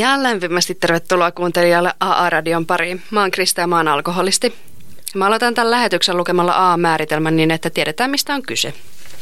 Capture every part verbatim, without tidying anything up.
Ja lämpimästi tervetuloa kuuntelijalle A A-radion pariin. Mä oon Krista ja mä oon alkoholisti. Mä aloitan tämän lähetyksen lukemalla A A-määritelmän niin, että tiedetään mistä on kyse.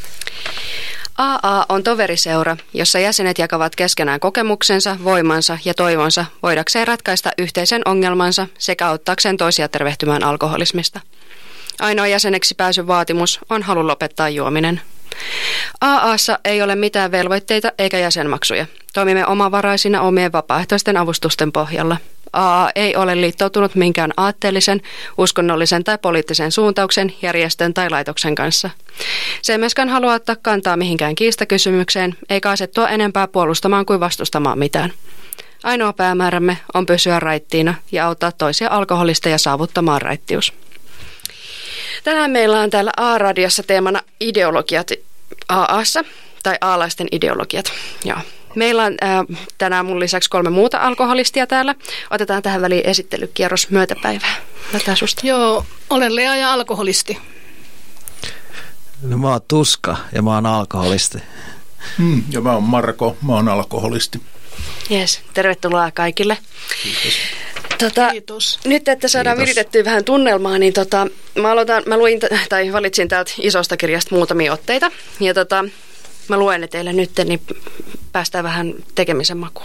A A on toveriseura, jossa jäsenet jakavat keskenään kokemuksensa, voimansa ja toivonsa voidakseen ratkaista yhteisen ongelmansa sekä auttaakseen toisia tervehtymään alkoholismista. Ainoa jäseneksi pääsyn vaatimus on halu lopettaa juominen. A A:ssa ei ole mitään velvoitteita eikä jäsenmaksuja. Toimimme omavaraisina omien vapaaehtoisten avustusten pohjalla. A A ei ole liittoutunut minkään aatteellisen, uskonnollisen tai poliittisen suuntauksen, järjestön tai laitoksen kanssa. Se ei myöskään halua ottaa kantaa mihinkään kiistakysymykseen, eikä asettua enempää puolustamaan kuin vastustamaan mitään. Ainoa päämäärämme on pysyä raittiina ja auttaa toisia alkoholisteja saavuttamaan raittius. Tänään meillä on täällä A-radiossa teemana ideologiat A A:ssa, tai A-laisten ideologiat. Joo. Meillä on äh, tänään mun lisäksi kolme muuta alkoholistia täällä. Otetaan tähän väliin esittelykierros myötäpäivää. Lähdetään susta. Joo, olen Lea ja alkoholisti. No, mä oon Tuska ja mä oon alkoholisti. Mm, ja mä oon Marko, mä oon alkoholisti. Jes, tervetuloa kaikille. Kiitos. Tota, Kiitos. Nyt, että saadaan Kiitos. viritettyä vähän tunnelmaa, niin tota, mä, aloitan, mä luin, tai valitsin täältä isosta kirjasta muutamia otteita. Ja tota, mä luen ne teille nyt, niin päästään vähän tekemisen makuun.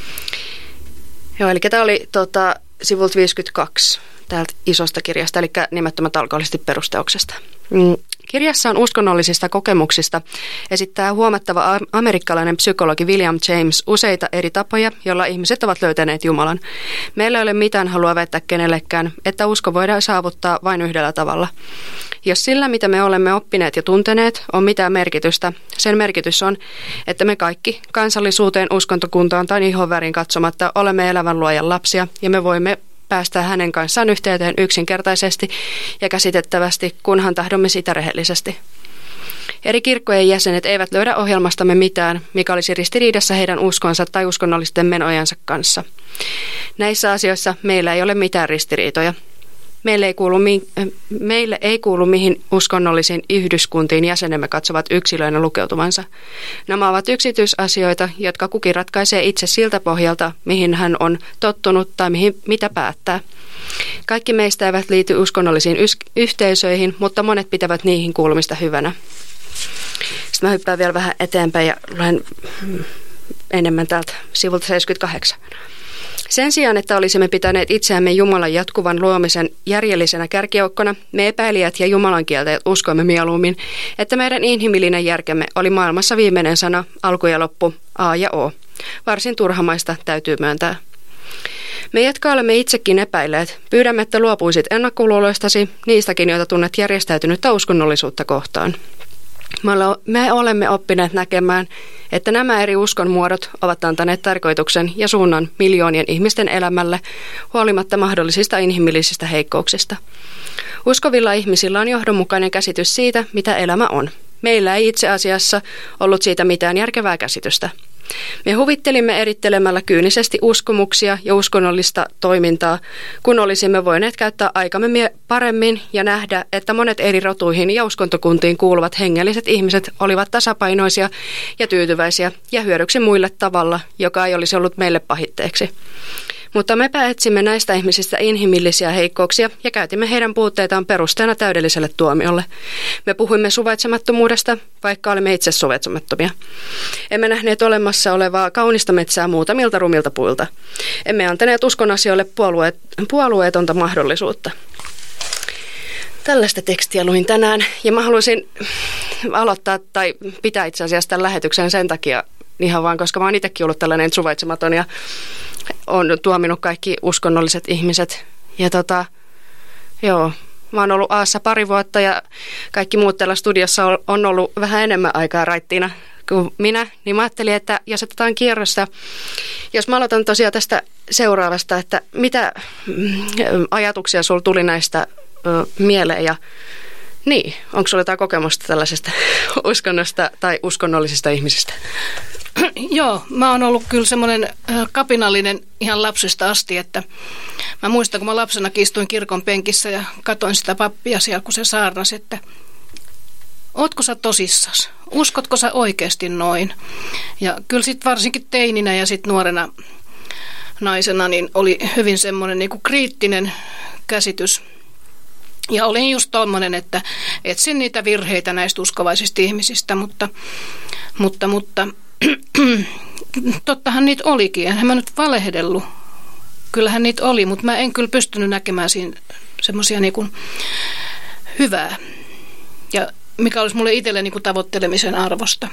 Joo, eli tämä oli tota, sivulta viisikymmentäkaksi täältä isosta kirjasta, eli nimettömät alkoholistit perusteoksesta. Mm. Kirjassa on uskonnollisista kokemuksista esittää huomattava amerikkalainen psykologi William James useita eri tapoja, joilla ihmiset ovat löytäneet Jumalan. Meillä ei ole mitään halua väittää kenellekään, että usko voidaan saavuttaa vain yhdellä tavalla. Jos sillä, mitä me olemme oppineet ja tunteneet, on mitään merkitystä, sen merkitys on, että me kaikki kansallisuuteen, uskontokuntaan tai ihonväriin katsomatta olemme elävän luojan lapsia ja me voimme päästään hänen kanssaan yhteyteen yksinkertaisesti ja käsitettävästi, kunhan tahdomme sitä rehellisesti. Eri kirkkojen jäsenet eivät löydä ohjelmastamme mitään, mikä olisi ristiriidassa heidän uskonsa tai uskonnollisten menojansa kanssa. Näissä asioissa meillä ei ole mitään ristiriitoja. Meille ei kuulu, mi- meille ei kuulu mihin uskonnollisiin yhdyskuntiin jäsenemme katsovat yksilöinä lukeutuvansa. Nämä ovat yksityisasioita, jotka kukin ratkaisee itse siltä pohjalta, mihin hän on tottunut tai mihin, mitä päättää. Kaikki meistä eivät liity uskonnollisiin ys- yhteisöihin, mutta monet pitävät niihin kuulumista hyvänä. Sitten mä hyppään vielä vähän eteenpäin ja luen enemmän täältä sivulta seitsemänkymmentäkahdeksan. Sen sijaan, että olisimme pitäneet itseämme Jumalan jatkuvan luomisen järjellisenä kärkijoukkona, me epäilijät ja Jumalan kieltäjät uskoimme mieluummin, että meidän inhimillinen järkemme oli maailmassa viimeinen sana, alku ja loppu, A ja O. Varsin turhamaista täytyy myöntää. Me, jotka olemme itsekin epäilleet, pyydämme, että luopuisit ennakkoluuloistasi, niistäkin, joita tunnet järjestäytynyttä uskonnollisuutta kohtaan. Me olemme oppineet näkemään, että nämä eri uskonmuodot ovat antaneet tarkoituksen ja suunnan miljoonien ihmisten elämälle huolimatta mahdollisista inhimillisistä heikkouksista. Uskovilla ihmisillä on johdonmukainen käsitys siitä, mitä elämä on. Meillä ei itse asiassa ollut siitä mitään järkevää käsitystä. Me huvittelimme erittelemällä kyynisesti uskomuksia ja uskonnollista toimintaa, kun olisimme voineet käyttää aikamme paremmin ja nähdä, että monet eri rotuihin ja uskontokuntiin kuuluvat hengelliset ihmiset olivat tasapainoisia ja tyytyväisiä ja hyödyksi muille tavalla, joka ei olisi ollut meille pahitteeksi. Mutta me etsimme näistä ihmisistä inhimillisiä heikkouksia ja käytimme heidän puutteitaan perusteena täydelliselle tuomiolle. Me puhuimme suvaitsemattomuudesta, vaikka olimme itse suvaitsemattomia. Emme nähneet olemassa olevaa kaunista metsää muutamilta rumilta puilta. Emme antaneet uskon asioille puolueet, puolueetonta mahdollisuutta. Tällaista tekstiä luin tänään ja mä haluaisin aloittaa tai pitää itse asiassa tämän lähetyksen sen takia ihan vaan, koska mä oon itsekin ollut tällainen suvaitsematon ja on tuominut kaikki uskonnolliset ihmiset. Ja tota, joo, mä oon ollut Aassa pari vuotta ja kaikki muut täällä studiossa on ollut vähän enemmän aikaa raittiina kuin minä. Niin mä ajattelin, että jos otetaan kierrosta, jos mä aloitan tosiaan tästä seuraavasta, että mitä ajatuksia sulla tuli näistä ö, mieleen ja niin, onko sulla jotain kokemusta tällaisesta uskonnosta tai uskonnollisista ihmisistä? Joo, mä oon ollut kyllä semmoinen kapinallinen ihan lapsesta asti, että mä muistan, kun mä lapsena istuin kirkon penkissä ja katoin sitä pappia siellä, kun se saarnasi, että ootko sä tosissas? Uskotko sä oikeasti noin? Ja kyllä sitten varsinkin teininä ja sitten nuorena naisena, niin oli hyvin semmoinen niin kuin kriittinen käsitys. Ja olin just tommoinen, että etsin niitä virheitä näistä uskovaisista ihmisistä, mutta, mutta, mutta tottahan niitä olikin. Enhän mä nyt valehdellut. Kyllähän niitä oli, mutta mä en kyllä pystynyt näkemään siinä semmoisia niin kuin hyvää. Ja mikä olisi mulle itselle niin kuin tavoittelemisen arvosta.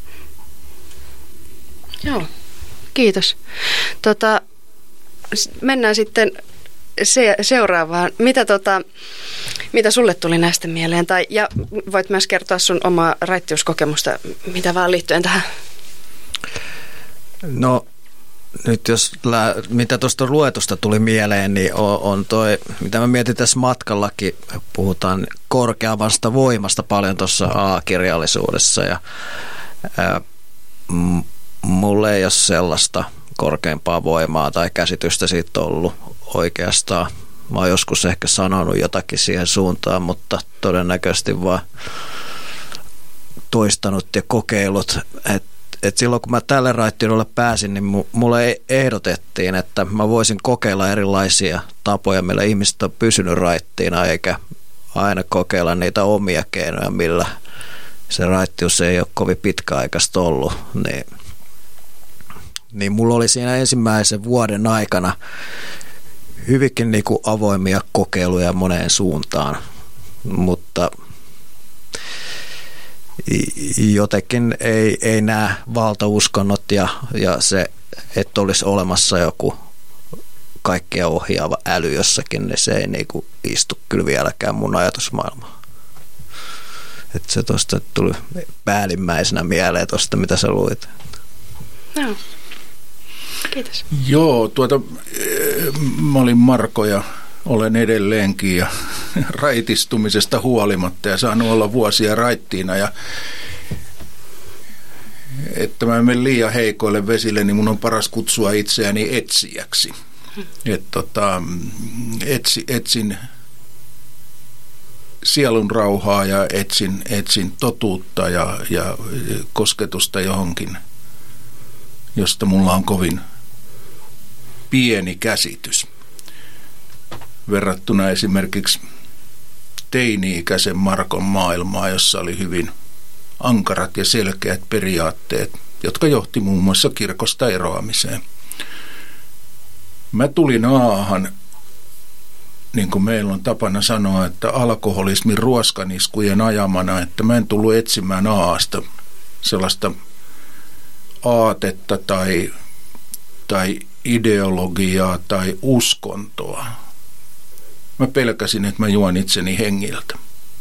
Joo, kiitos. Tota, mennään sitten se, seuraavaan. Mitä, tota, mitä sulle tuli näistä mieleen? Tai, ja voit myös kertoa sun omaa raittiuskokemusta, mitä vaan liittyen tähän. No nyt jos, mitä tuosta luetusta tuli mieleen, niin on, on toi, mitä mä mietin tässä matkallakin, puhutaan korkeammasta voimasta paljon tuossa A-kirjallisuudessa ja ää, m- mulle ei ole sellaista korkeampaa voimaa tai käsitystä siitä ollut oikeastaan. Mä oon joskus ehkä sanonut jotakin siihen suuntaan, mutta todennäköisesti vaan toistanut ja kokeillut, että et silloin kun mä tälle raittiudelle pääsin, niin mulle ehdotettiin, että mä voisin kokeilla erilaisia tapoja, millä ihmiset on pysynyt raittiina, eikä aina kokeilla niitä omia keinoja, millä se raittius ei ole kovin pitkäaikaista ollut. Niin, niin mulla oli siinä ensimmäisen vuoden aikana hyvinkin niin kuin avoimia kokeiluja moneen suuntaan, mutta jotenkin ei, ei näe valtauskonnot ja, ja se, että olisi olemassa joku kaikkea ohjaava äly jossakin, niin se ei niinku istu kyllä vieläkään mun ajatusmaailmaan. Että se tuosta tuli päällimmäisenä mieleen tuosta, mitä sä luit. No. Kiitos. Joo, tuota, mä olin Marko ja olen edelleenkin ja raitistumisesta huolimatta ja saanut olla vuosia raittiina ja että mä en mene liian heikoille vesille, niin mun on paras kutsua itseäni etsijäksi. Et tota, etsi, etsin sielun rauhaa ja etsin, etsin totuutta ja, ja kosketusta johonkin, josta mulla on kovin pieni käsitys. Verrattuna esimerkiksi teini-ikäisen Markon maailmaa, jossa oli hyvin ankarat ja selkeät periaatteet, jotka johti muun muassa kirkosta eroamiseen. Mä tulin Aahan, niin kuin meillä on tapana sanoa, että alkoholismin ruoskaniskujen ajamana, että mä en tullut etsimään Aasta sellaista aatetta tai, tai ideologiaa tai uskontoa. Mä pelkäsin, että mä juon itseni hengiltä.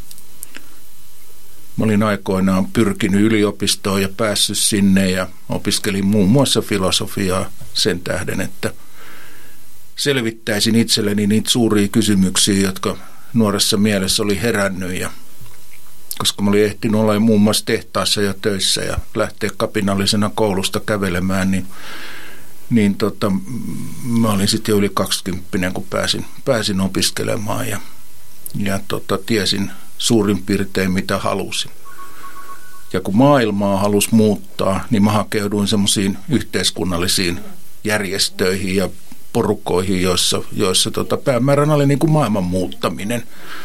Mä olin aikoinaan pyrkinyt yliopistoon ja päässyt sinne ja opiskelin muun muassa filosofiaa sen tähden, että selvittäisin itselleni niitä suuria kysymyksiä, jotka nuoressa mielessä oli herännyt. Ja koska mä olin ehtinyt olla muun muassa tehtaassa jo töissä ja lähteä kapinallisena koulusta kävelemään, niin Niin tota, mä olin sitten jo yli kaksikymppinen, kun pääsin, pääsin opiskelemaan ja, ja tota, tiesin suurin piirtein, mitä halusin. Ja kun maailmaa halusi muuttaa, niin mä hakeuduin semmoisiin yhteiskunnallisiin järjestöihin ja porukoihin, joissa, joissa tota, päämääränä oli niin kuin maailman muuttaminen.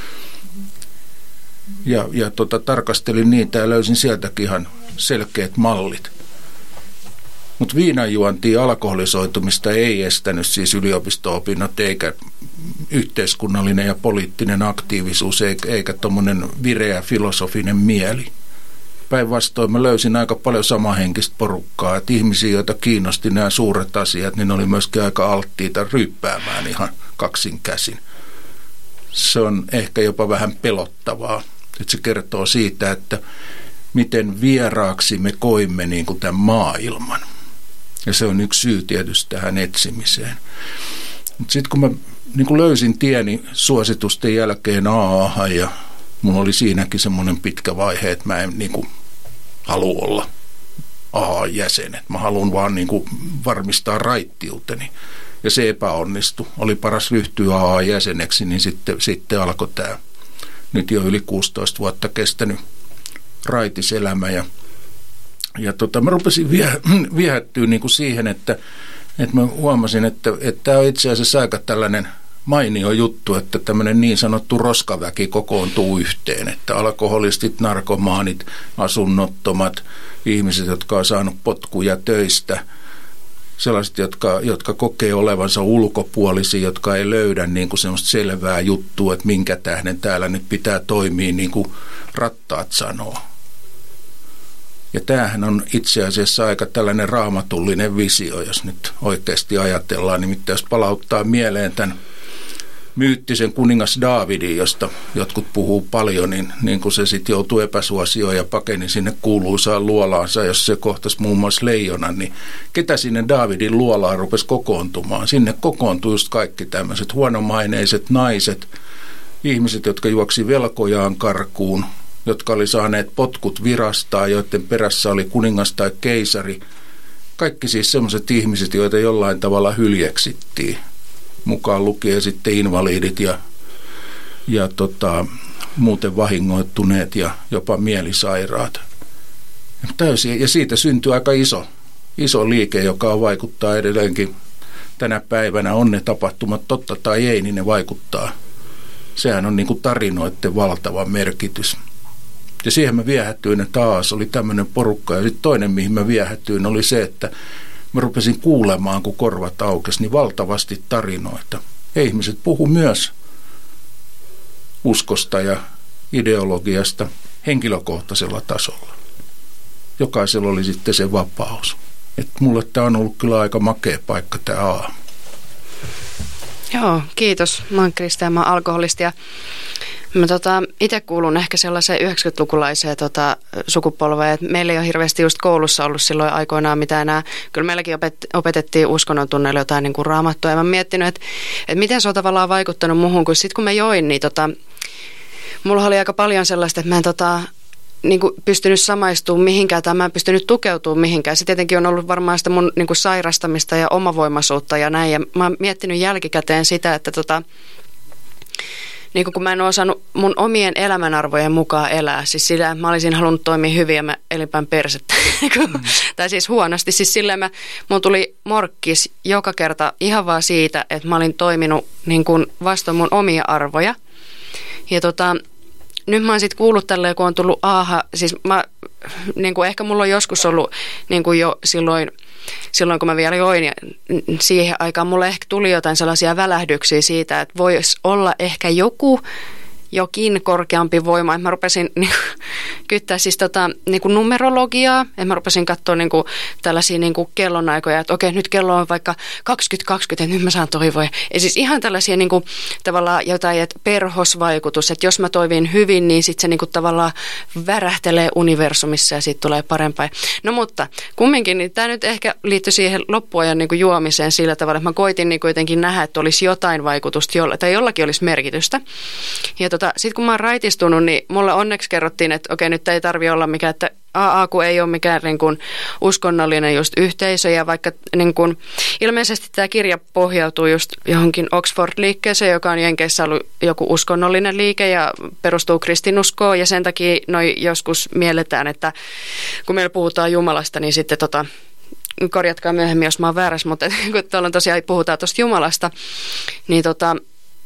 Ja, ja tota, tarkastelin niitä ja löysin sieltäkin ihan selkeät mallit. Mutta viinanjuontia ja alkoholisoitumista ei estänyt siis yliopisto-opinnot eikä yhteiskunnallinen ja poliittinen aktiivisuus eikä, eikä tuommoinen vireä filosofinen mieli. Päinvastoin mä löysin aika paljon samahenkistä porukkaa, että ihmisiä, joita kiinnosti nämä suuret asiat, niin ne oli myöskin aika alttiita ryyppäämään ihan kaksin käsin. Se on ehkä jopa vähän pelottavaa, että se kertoo siitä, että miten vieraaksi me koimme niin kuin tämän maailman. Ja se on yksi syy tietysti tähän etsimiseen. Mutta sitten kun mä niin kun löysin tieni suositusten jälkeen A-aha ja mulla oli siinäkin semmoinen pitkä vaihe, että mä en niin kuin halua olla A-jäsen. Mä haluan vaan niin kuin varmistaa raittiuteni. Ja se epäonnistui. Oli paras ryhtyä A-jäseneksi, niin sitten, sitten alkoi tämä nyt jo yli kuusitoista vuotta kestänyt raitiselämä ja Ja tota, mä rupesin vie, viehättyä niin kuin siihen, että että mä huomasin, että tämä on itse asiassa aika tällainen mainio juttu, että tämmöinen niin sanottu roskaväki kokoontuu yhteen, että alkoholistit, narkomaanit, asunnottomat, ihmiset, jotka on saanut potkuja töistä, sellaiset, jotka, jotka kokee olevansa ulkopuolisia, jotka ei löydä niin kuin semmoista selvää juttua, että minkä tähden täällä nyt pitää toimia niin kuin rattaat sanoo. Ja tämähän on itse asiassa aika tällainen raamatullinen visio, jos nyt oikeasti ajatellaan. Nimittäin jos palauttaa mieleen tämän myyttisen kuningas Daavidin, josta jotkut puhuu paljon, niin, niin kun se sitten joutuu epäsuosioon ja pakeni sinne kuuluisaan luolaansa, jos se kohtasi muun muassa leijonan, niin ketä sinne Daavidin luolaan rupesi kokoontumaan? Sinne kokoontui just kaikki tämmöiset huonomaineiset naiset, ihmiset, jotka juoksi velkojaan karkuun, jotka oli saaneet potkut virastaa, joiden perässä oli kuningas tai keisari. Kaikki siis sellaiset ihmiset, joita jollain tavalla hyljeksittiin. Mukaan lukien sitten invalidit ja, ja tota, muuten vahingoittuneet ja jopa mielisairaat. Täysin, ja siitä syntyy aika iso, iso liike, joka vaikuttaa edelleenkin tänä päivänä. On ne tapahtumat totta tai ei, niin ne vaikuttaa. Sehän on niin kuin tarinoiden valtava merkitys. Ja siihen mä viehätyin, että taas oli tämmöinen porukka. Ja sitten toinen, mihin mä viehätyin, oli se, että mä rupesin kuulemaan, kun korvat aukesi, niin valtavasti tarinoita. Ja ihmiset puhu myös uskosta ja ideologiasta henkilökohtaisella tasolla. Jokaisella oli sitten se vapaus. Et mulle tämä on ollut kyllä aika makea paikka tämä aamu. Joo, kiitos. Mä oon Krista ja mä oon alkoholisti. Ja mä tota, itse kuulun ehkä sellaiseen yhdeksänkymmentälukulaiseen tota, sukupolveen, että meillä ei ole hirveästi just koulussa ollut silloin aikoinaan mitään enää. Kyllä meilläkin opet, opetettiin uskonnon tunneilla jotain niin kuin raamattua. Ja mä oon miettinyt, että, että miten se on tavallaan vaikuttanut muhun, kun sitten kun mä join, niin tota, mulla oli aika paljon sellaista, että mä en tota, niin kuin pystynyt samaistumaan mihinkään tai mä en pystynyt tukeutumaan mihinkään. Se tietenkin on ollut varmaan sitä mun niin kuin sairastamista ja omavoimaisuutta ja näin. Ja mä oon miettinyt jälkikäteen sitä, että tota, niin kun mä en ole osannut mun omien elämänarvojen mukaan elää, siis sillä, että mä olisin halunnut toimia hyvin ja mä elin päin persettä. Mm. Tai siis huonosti. Siis silleen mä, mun tuli morkkis joka kerta ihan vaan siitä, että mä olin toiminut niin kuin vastoin mun omia arvoja. Ja tota, nyt mä oon sitten kuullut tälleen, kun on tullut aaha, siis mä, niin kuin ehkä mulla on joskus ollut niin kuin jo silloin, silloin, kun mä vielä join, ja siihen aikaan mulle ehkä tuli jotain sellaisia välähdyksiä siitä, että voisi olla ehkä joku, jokin korkeampi voima. Että mä rupesin niin kuin, kyttää siis tota, niin kuin numerologiaa, että mä rupesin katsoa niin kuin, tällaisia niin kuin kellonaikoja, että okei, nyt kello on vaikka kaksikymmentä kaksikymmentä, että nyt mä saan toivoa. Ja siis ihan tällaisia niin kuin, tavallaan jotain, että perhosvaikutus, että jos mä toivin hyvin, niin sitten se niin kuin, tavallaan värähtelee universumissa ja siitä tulee parempaa. No mutta kumminkin, niin tämä nyt ehkä liittyy siihen loppuajan niin kuin, juomiseen sillä tavalla, että mä koitin niin kuin, jotenkin nähdä, että olisi jotain vaikutusta jolla, tai jollakin olisi merkitystä. Ja tota, sitten kun mä oon raitistunut, niin mulle onneksi kerrottiin, että okei, nyt ei tarvitse olla mikään, että A A, kun ei ole mikään niin kuin uskonnollinen just yhteisö, ja vaikka niin kuin, ilmeisesti tämä kirja pohjautuu just johonkin Oxford-liikkeeseen, joka on Jenkeissä ollut joku uskonnollinen liike ja perustuu kristinuskoon, ja sen takia noi joskus mielletään, että kun meillä puhutaan Jumalasta, niin sitten tota, korjatkaa myöhemmin, jos mä oon väärässä, mutta kun tuolla tosiaan puhutaan tuosta Jumalasta, niin tota,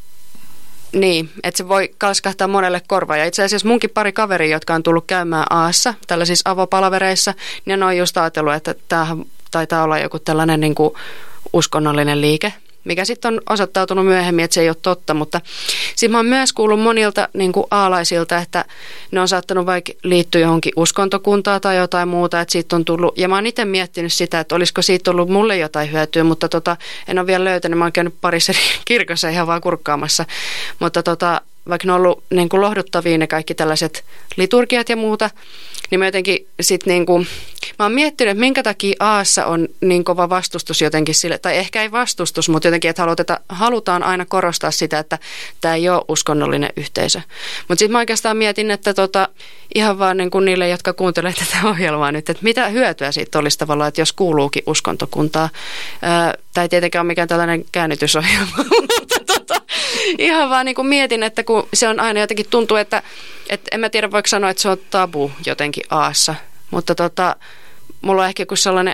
niin, että se voi kalskahtaa monelle korvaan. Ja itse asiassa munkin pari kaveria, jotka on tullut käymään Aassa, tällaisissa avopalavereissa, niin ne on just ajatellut, että tämähän taitaa olla joku tällainen niin kuin uskonnollinen liike, mikä sitten on osoittautunut myöhemmin, että se ei ole totta. Mutta sitten mä oon myös kuullut monilta niin kuin aalaisilta, että ne on saattanut vaikka liittyä johonkin uskontokuntaan tai jotain muuta, että siitä on tullut. Ja mä oon itse miettinyt sitä, että olisiko siitä ollut mulle jotain hyötyä, mutta tota, en ole vielä löytänyt. Mä oon käynyt parissa kirkossa ihan vaan kurkkaamassa. Mutta tota, vaikka ne on ollut niin kuin lohduttavia ne kaikki tällaiset liturgiat ja muuta, niin mä jotenkin sitten niin kuin, mä oon miettinyt, että minkä takia Aassa on niin kova vastustus jotenkin sille, tai ehkä ei vastustus, mutta jotenkin, että halutaan, halutaan aina korostaa sitä, että tämä ei ole uskonnollinen yhteisö. Mutta sitten mä oikeastaan mietin, että tota, ihan vaan niin kuin niille, jotka kuuntelee tätä ohjelmaa nyt, että mitä hyötyä siitä olisi tavallaan, että jos kuuluukin uskontokuntaa. Ää, tämä ei tietenkään ole mikään tällainen käännytysohjelma, mutta tota, ihan vaan niin kuin mietin, että kun se on aina jotenkin tuntuu, että, että en mä tiedä voiko sanoa, että se on tabu jotenkin Aassa, mutta tota, mulla on ehkä joku sellainen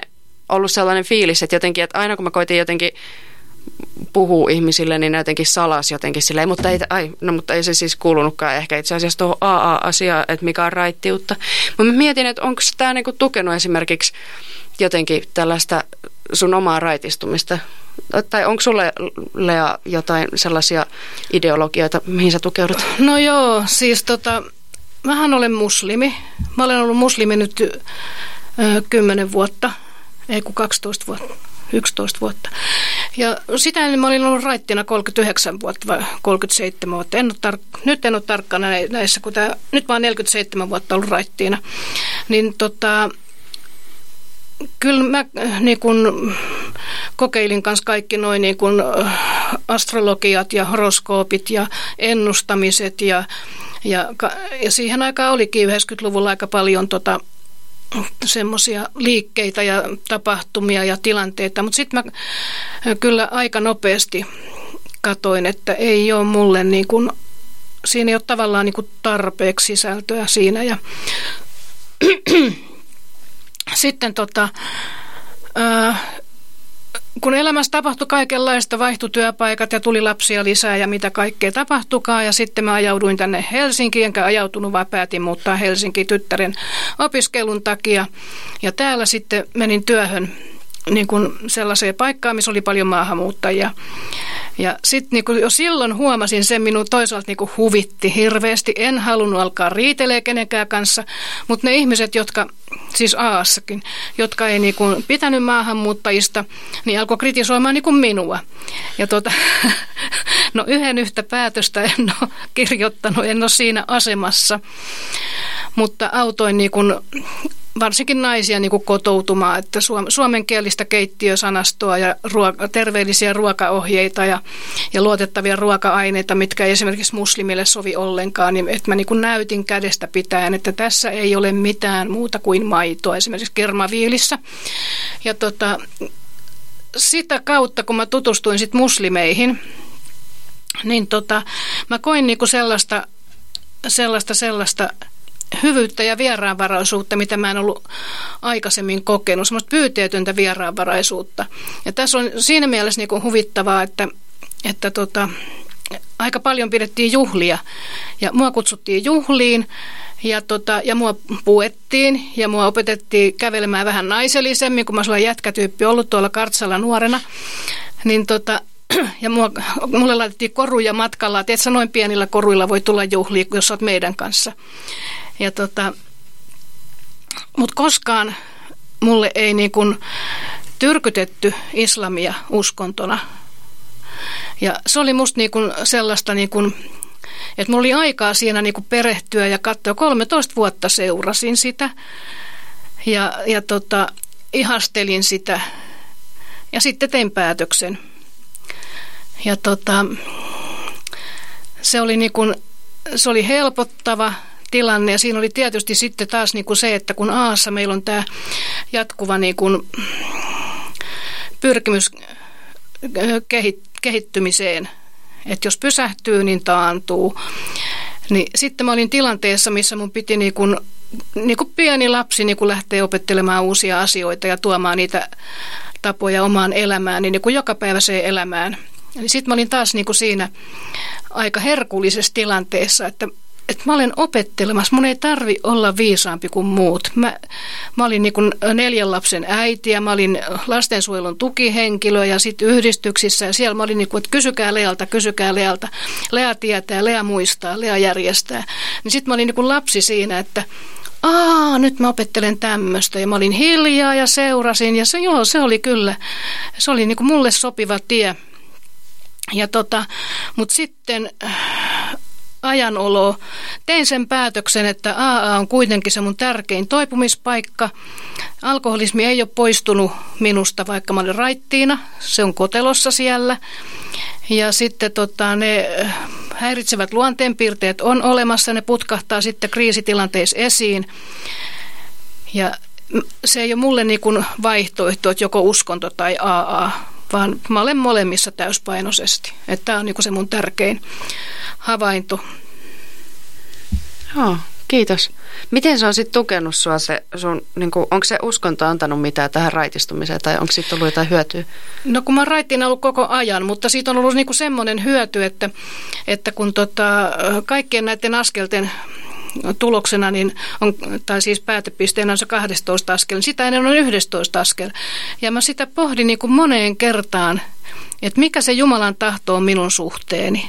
ollut sellainen fiilis, että jotenkin, että aina kun mä koitin jotenkin puhua ihmisille, niin ne jotenkin salas jotenkin silleen, mutta ei, ai, no, mutta ei se siis kuulunutkaan ehkä itse asiassa tuohon A A-asiaan, että mikä on raittiutta. Mutta mä mietin, että onko tämä niinku tukenut esimerkiksi jotenkin tällaista sun omaa raitistumista? Tai onko sulle, Lea, jotain sellaisia ideologioita, mihin sä tukeudut? No joo, siis tota, mähän olen muslimi. Mä olen ollut muslimi nyt ö, kymmenen vuotta, ei kun kaksitoista vuotta. yksitoista vuotta. Ja sitä ennen mä olin ollut raittina kolmekymmentäyhdeksän vuotta vai kolmekymmentäseitsemän vuotta. En ole tar- nyt en ole tarkkana näissä, kun tää, nyt mä oon neljäkymmentäseitsemän vuotta ollut raittina. Niin tota, kyllä mä niin kun kokeilin kanssa kaikki noin niin kun astrologiat ja horoskoopit ja ennustamiset ja, ja, ja siihen aikaan olikin yhdeksänkymmentäluvulla aika paljon tota, semmoisia liikkeitä ja tapahtumia ja tilanteita, mutta sitten mä kyllä aika nopeasti katoin, että ei ole mulle niin kuin, siinä ei ole tavallaan niin kuin tarpeeksi sisältöä siinä ja sitten tota, ää, kun elämässä tapahtui kaikenlaista, vaihtui työpaikat ja tuli lapsia lisää ja mitä kaikkea tapahtukaan. Ja sitten mä ajauduin tänne Helsinkiin, enkä ajautunut, vaan päätin muuttaa Helsinkiin tyttären opiskelun takia. Ja täällä sitten menin työhön niin kuin sellaiseen paikkaan, missä oli paljon maahanmuuttajia. Ja sitten niin jo silloin huomasin sen, minun toisaalta niin huvitti hirveästi. En halunnut alkaa riitelee kenenkään kanssa, mutta ne ihmiset, jotka, siis Aassakin, jotka ei niin kuin pitänyt maahanmuuttajista, niin alkoi kritisoimaan niin kuin minua. Ja tuota, no yhden yhtä päätöstä en ole kirjoittanut, en ole siinä asemassa, mutta autoin niin kuin varsinkin naisia niin kuin kotoutumaan, että suomenkielistä keittiösanastoa ja ruoka, terveellisiä ruokaohjeita ja, ja luotettavia ruoka-aineita, mitkä ei esimerkiksi muslimille sovi ollenkaan, niin että mä niin kuin näytin kädestä pitäen, että tässä ei ole mitään muuta kuin maitoa, esimerkiksi kermaviilissä. Ja tota, sitä kautta, kun mä tutustuin sit muslimeihin, niin tota, mä koin niin kuin sellaista, sellaista, sellaista hyvyyttä ja vieraanvaraisuutta, mitä mä en ollut aikaisemmin kokenut, semmoista pyyteetöntä vieraanvaraisuutta. Ja tässä on siinä mielessä niin kuin huvittavaa, että, että tota, aika paljon pidettiin juhlia ja mua kutsuttiin juhliin ja, tota, ja mua puettiin ja mua opetettiin kävelemään vähän naisellisemmin, kun mä olen jätkätyyppi ollut tuolla Kartsalla nuorena, niin tota, ja mua, mulle laitettiin koruja matkalla, että et sä noin pienillä koruilla voi tulla juhliin, jos sä oot meidän kanssa. Ja tota, mutta koskaan mulle ei niin kuin tyrkytetty islamia uskontona. Ja se oli musta niin kuin sellaista, niin kuin, että mulla oli aikaa siinä niin kuin perehtyä ja katsoa. kolmetoista vuotta seurasin sitä ja, ja tota, ihastelin sitä ja sitten tein päätöksen. Ja tota, se oli niin kuin, se oli helpottava tilanne ja siinä oli tietysti sitten taas niin kuin se, että kun Aassa meillä on tämä jatkuva niin kuin pyrkimys kehittymiseen, että jos pysähtyy, niin taantuu. Niin sitten mä olin tilanteessa, missä mun piti niin kuin, niin kuin pieni lapsi niin kuin lähteä opettelemaan uusia asioita ja tuomaan niitä tapoja omaan elämään, niin kuin jokapäiväiseen elämään. Sitten mä olin taas niin kuin siinä aika herkullisessa tilanteessa, että, että mä olen opettelemassa. Mun ei tarvi olla viisaampi kuin muut. Mä, mä olin niin kuin neljän lapsen äiti ja mä olin lastensuojelun tukihenkilö ja sitten yhdistyksissä. Ja siellä mä olin niin kuin, että kysykää Lealta, kysykää Lealta. Lea tietää, Lea muistaa, Lea järjestää. Niin sitten mä olin niin kuin lapsi siinä, että aa, nyt mä opettelen tämmöistä. Ja mä olin hiljaa ja seurasin ja se, joo, se oli kyllä, se oli niin kuin mulle sopiva tie. Ja tota, mutta sitten ajanoloa tein sen päätöksen, että A A on kuitenkin se mun tärkein toipumispaikka. Alkoholismi ei ole poistunut minusta, vaikka mä olin raittiina. Se on kotelossa siellä. Ja sitten tota, ne häiritsevät luonteenpiirteet on olemassa. Ne putkahtaa sitten kriisitilanteissa esiin. Ja se ei ole mulle niin kuin vaihtoehto, että joko uskonto tai A A, vaan mä olen molemmissa täyspainoisesti. Että tämä on niin kuin se mun tärkein havainto. Joo, Kiitos. Miten se on sitten tukenut sua se sun, niin kuin, onko se uskonto antanut mitään tähän raitistumiseen tai onko siitä ollut jotain hyötyä? No kun mä raittiin ollut koko ajan, mutta siitä on ollut niinku semmoinen hyöty, että, että kun tota, kaikkien näiden askelten tuloksena, niin on, tai siis päätepisteenä on se kaksitoista askel, niin sitä ennen on yksitoista askel. Ja mä sitä pohdin niin kuin moneen kertaan, että mikä se Jumalan tahto on minun suhteeni.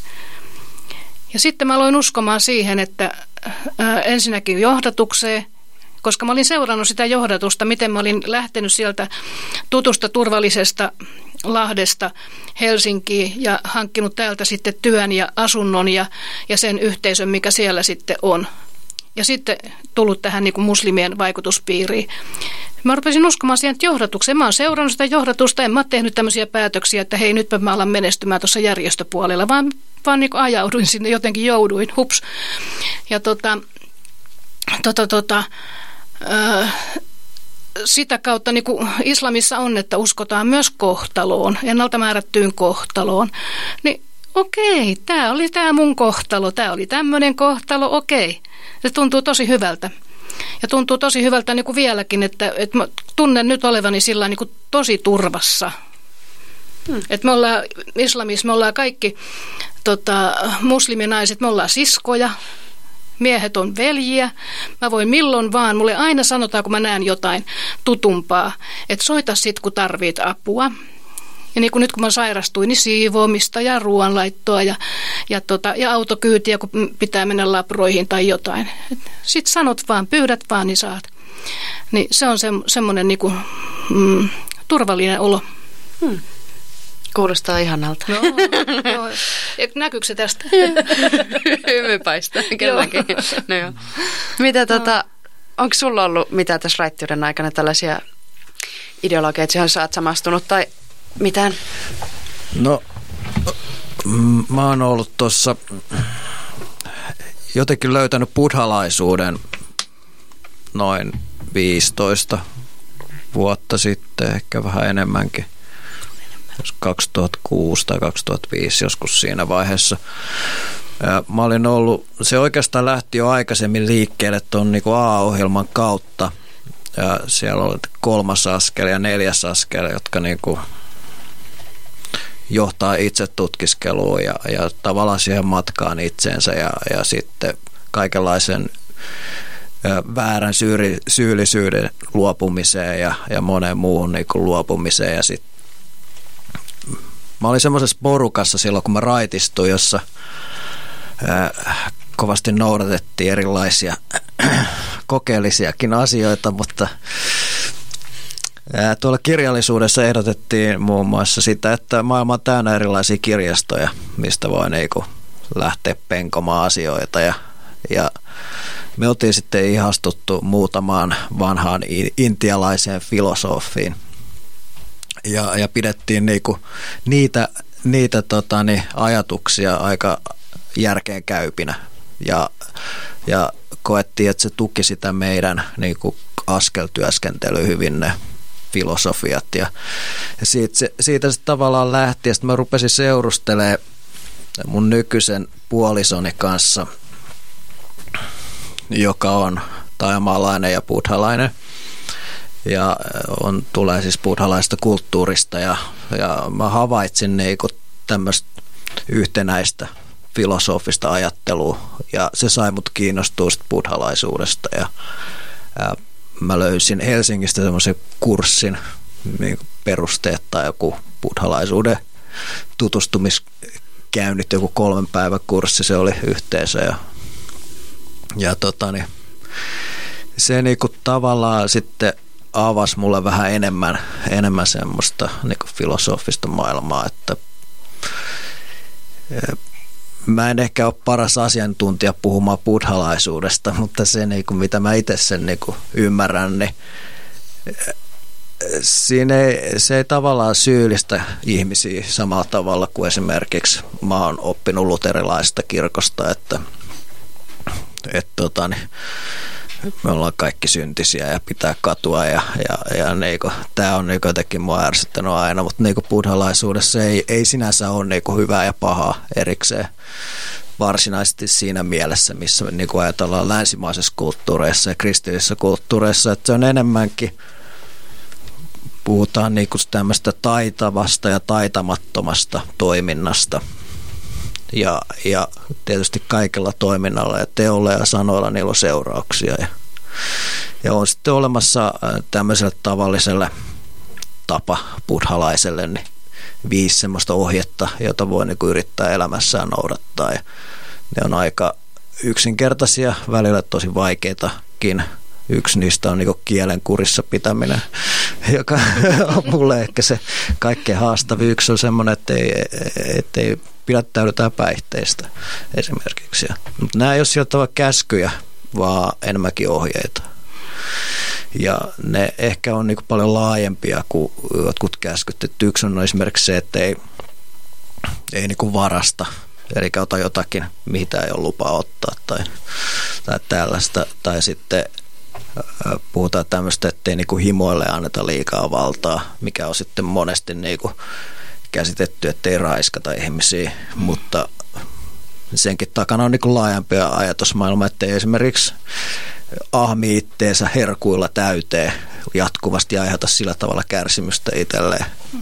Ja sitten mä aloin uskomaan siihen, että ää, ensinnäkin johdatukseen, koska mä olin seurannut sitä johdatusta, miten mä olin lähtenyt sieltä tutusta turvallisesta Lahdesta Helsinkiin ja hankkinut täältä sitten työn ja asunnon ja, ja sen yhteisön, mikä siellä sitten on. Ja sitten tullut tähän niin kuin muslimien vaikutuspiiriin. Mä rupesin uskomaan siihen johdatukseen. Mä oon seurannut sitä johdatusta, en mä ole tehnyt tämmöisiä päätöksiä, että hei nyt mä alan menestymään tuossa järjestöpuolella, vaan, vaan niin kuin ajauduin sinne, jotenkin jouduin, hups. Ja tota, tota, tota, äh, sitä kautta niin kuin islamissa on, että uskotaan myös kohtaloon, ennalta määrättyyn kohtaloon. Niin okei, tämä oli tämä mun kohtalo, tämä oli tämmöinen kohtalo, okei. Se tuntuu tosi hyvältä. Ja tuntuu tosi hyvältä niin kuin vieläkin, että, että mä tunnen nyt olevani sillä niin kuin tosi turvassa. Hmm. Että me ollaan islamissa, me ollaan kaikki tota, musliminaiset, me ollaan siskoja. Miehet on veljiä. Mä voin milloin vaan, mulle aina sanotaan, kun mä näen jotain tutumpaa, että soita sit, kun tarvit apua. Ja niin kuin nyt, kun mä sairastuin, niin siivoamista ja ruoanlaittoa ja, ja, tota, ja autokyytiä, kun pitää mennä labroihin tai jotain. Sitten sanot vaan, pyydät vaan, niin saat. Niin se on se, semmoinen niin kuin, mm, turvallinen olo. Hmm. Kuulostaa ihanalta. No, no. Näkyykö se tästä? Hymy paistaa kelläkin. No joo. Mitä tota, onko sulla ollut mitä tässä raittiuden aikana tällaisia ideologeita, joihin sä oot samastunut tai mitään? No, mä oon ollut tuossa jotenkin löytänyt buddhalaisuuden noin viisitoista vuotta sitten, ehkä vähän enemmänkin. kaksituhattakuusi tai kaksituhattaviisi joskus siinä vaiheessa. Ja mä olin ollut, se oikeastaan lähti jo aikaisemmin liikkeelle tuon niin kuin A-ohjelman kautta. Ja siellä oli kolmas askel ja neljäs askel, jotka niin kuin johtaa itse tutkiskeluun ja, ja tavallaan siihen matkaan itseensä ja, ja sitten kaikenlaisen väärän syyri, syyllisyyden luopumiseen ja, ja monen muuhun niin kuin luopumiseen. Ja sitten mä olin semmoisessa porukassa silloin, kun mä raitistuin, jossa ää, kovasti noudatettiin erilaisia kokeellisiakin asioita, mutta ää, tuolla kirjallisuudessa ehdotettiin muun muassa sitä, että maailma on täynnä erilaisia kirjastoja, mistä voi niinku lähteä penkomaan asioita ja, ja me oltiin sitten ihastuttu muutamaan vanhaan intialaiseen filosofiin. Ja, ja pidettiin niinku niitä, niitä totani, ajatuksia aika järkeenkäypinä ja, ja koettiin, että se tuki sitä meidän niinku askeltyöskentelyä hyvin ne filosofiat. Ja, ja siitä, se, siitä se tavallaan lähti ja sitten mä rupesin seurustelemaan mun nykyisen puolisoni kanssa, joka on thaimaalainen ja buddhalainen. Ja on, tulee siis buddhalaista kulttuurista ja, ja mä havaitsin niinku tämmöistä yhtenäistä filosofista ajattelua ja se sai mut kiinnostua buddhalaisuudesta ja, ja mä löysin Helsingistä semmoisen kurssin niin perusteet tai joku buddhalaisuuden tutustumiskäynnit, joku kolmen päivän kurssi, se oli yhteensä ja, ja totani, se niinku tavallaan sitten avasi mulle vähän enemmän, enemmän semmoista niin kuin filosofista maailmaa, että mä en ehkä ole paras asiantuntija puhumaan buddhalaisuudesta, mutta se niin kuin, mitä mä itse sen niin kuin ymmärrän, niin siinä ei, se ei tavallaan syyllistä ihmisiä samalla tavalla kuin esimerkiksi mä oon oppinut luterilaisesta kirkosta, että, että tota, niin, me ollaan kaikki syntisiä ja pitää katua ja, ja, ja niinku, tämä on niinku jotenkin mua ärsyttänyt aina, mutta niinku buddhalaisuudessa ei, ei sinänsä ole niinku hyvää ja pahaa erikseen. varsinaisesti siinä mielessä, missä niin kuin ajatellaan länsimaisessa kulttuureissa ja kristillisissä kulttuureissa, että se on enemmänkin, puhutaan niin kuin tämmöistä taitavasta ja taitamattomasta toiminnasta. Ja, ja tietysti kaikella toiminnalla ja teolla ja sanoilla niillä on seurauksia. Ja, ja on sitten olemassa tämmöiselle tavalliselle tapa buddhalaiselle niin viisi semmoista ohjetta, jota voi niin kuin yrittää elämässään noudattaa. Ja ne on aika yksinkertaisia, välillä tosi vaikeitakin. Yksi niistä on niin kuin kielen kurissa pitäminen, joka on mulle ehkä se kaikkein haastavin. Yksi on semmoinen, että ei, ettei pidättäydytään päihteistä esimerkiksi. Mutta nämä ei ole sillä tavalla käskyjä, vaan enemmänkin ohjeita. Ja ne ehkä on niin kuin paljon laajempia kuin jotkut käskyt. Et yksi on esimerkiksi se, että ei, ei niin kuin varasta, eli ota jotakin, mitä ei ole lupa ottaa tai, tai tällaista. Tai sitten puhutaan tämmöistä, ettei niin kuin himoille anneta liikaa valtaa, mikä on sitten monesti niin kuin käsitetty, ettei raiskata ihmisiä, mm. mutta senkin takana on niin kuin laajempia ajatusmaailma, ettei esimerkiksi ahmi itteensä herkuilla täyteen jatkuvasti aiheuta sillä tavalla kärsimystä itselleen. Mm.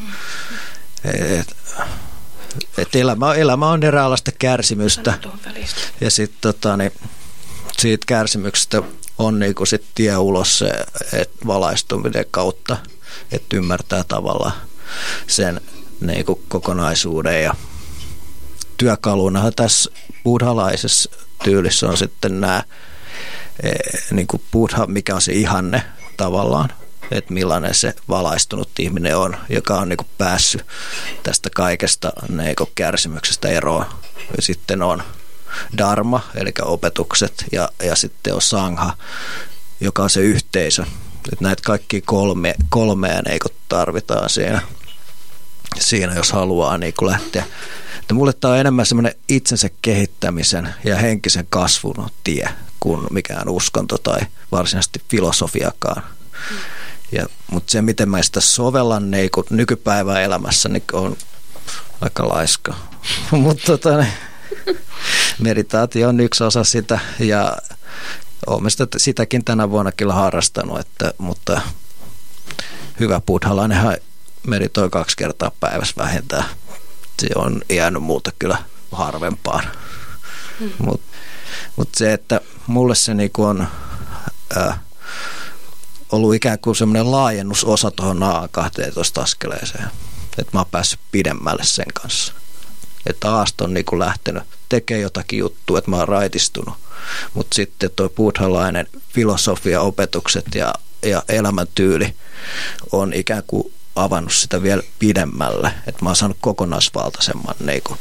Et, et elämä, elämä on eräänlaista kärsimystä ja sitten tota, niin, siitä kärsimyksestä on niinku sit tie ulos se et valaistuminen kautta, että ymmärtää tavallaan sen niinku kokonaisuuden. Ja työkalunahan tässä buddhalaisessa tyylissä on sitten nämä e, niinku buddha, mikä on se ihanne tavallaan, että millainen se valaistunut ihminen on, joka on niinku päässyt tästä kaikesta niinku kärsimyksestä eroon. Ja sitten on dharma, eli opetukset, ja, ja sitten on sangha, joka on se yhteisö. Että näitä kaikki kolme, kolmeen eikö tarvitaan siinä, siinä, jos haluaa niin kuin lähteä. Että mulle tämä on enemmän semmoinen itsensä kehittämisen ja henkisen kasvun tie kuin mikään uskonto tai varsinaisesti filosofiakaan. Mm. Ja, mutta se, miten mä sitä sovellan niin kuin nykypäivän elämässä, niin on aika laiska. Mutta tota, meditaatio on yksi osa sitä ja olen sitä, sitäkin tänä vuonna kyllä harrastanut, että, mutta hyvä buddhalainenhan meditoi kaksi kertaa päivässä vähintään. Se on jäänyt muuta kyllä harvempaan. Hmm. Mutta mut se, että mulle se niinku on äh, ollut ikään kuin semmoinen laajennusosa tuohon A kahteentoista askeleeseen, että mä oon päässyt pidemmälle sen kanssa. Että Aasta on niinku lähtenyt tekemään jotakin juttua, että mä oon raitistunut. Mutta sitten tuo buddhalainen filosofia, opetukset ja, ja elämäntyyli on ikään kuin avannut sitä vielä pidemmälle. Että mä oon saanut kokonaisvaltaisemman niinku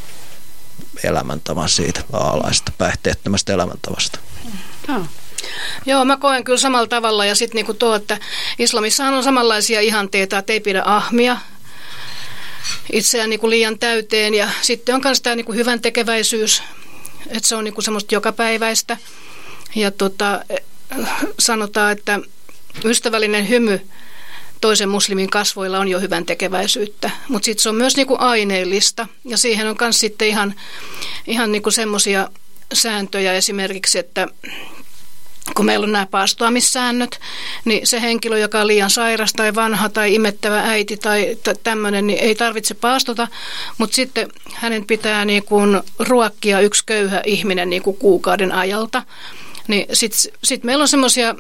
elämäntavan siitä alaisesta päihteettömästä elämäntavasta. Hmm. Joo, mä koen kyllä samalla tavalla. Ja sitten niinku tuo, että islamissahan on samanlaisia ihanteita, että ei pidä ahmia itseään niin kuin liian täyteen, ja sitten on myös tämä niin kuin hyvän tekeväisyys, että se on niin kuin semmoista jokapäiväistä, ja tota, sanotaan, että ystävällinen hymy toisen muslimin kasvoilla on jo hyvän tekeväisyyttä, mutta sitten se on myös niin kuin aineellista, ja siihen on myös sitten ihan, ihan niin kuin semmoisia sääntöjä esimerkiksi, että kun meillä on nämä paastoamissäännöt, niin se henkilö, joka on liian sairas tai vanha tai imettävä äiti tai tämmöinen, niin ei tarvitse paastota, mutta sitten hänen pitää niin kuin ruokkia yksi köyhä ihminen niin kuin kuukauden ajalta. Niin sitten sit meillä on semmoisia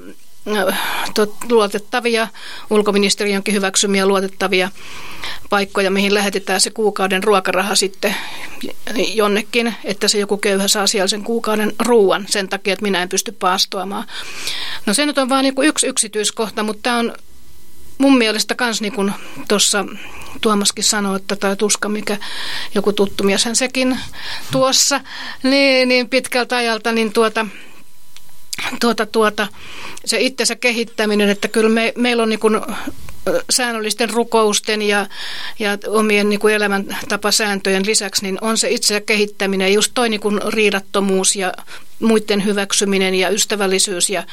luotettavia, ulkoministeriönkin hyväksymiä luotettavia paikkoja, mihin lähetetään se kuukauden ruokaraha sitten jonnekin, että se joku köyhä saa siellä sen kuukauden ruuan sen takia, että minä en pysty paastoamaan. No se nyt on vain niin kuin yksi yksityiskohta, mutta tämä on mun mielestä kans niin kuin tuossa Tuomaskin sanoi, että tämä tuska, mikä joku tuttu mieshän sekin tuossa, niin, niin pitkältä ajalta, niin tuota Tuota, tuota, se itsensä kehittäminen, että kyllä me, meillä on niin kuin säännöllisten rukousten ja, ja omien niin kuin elämäntapasääntöjen lisäksi, niin on se itsensä kehittäminen, just toi niin kuin riidattomuus ja muiden hyväksyminen ja ystävällisyys ja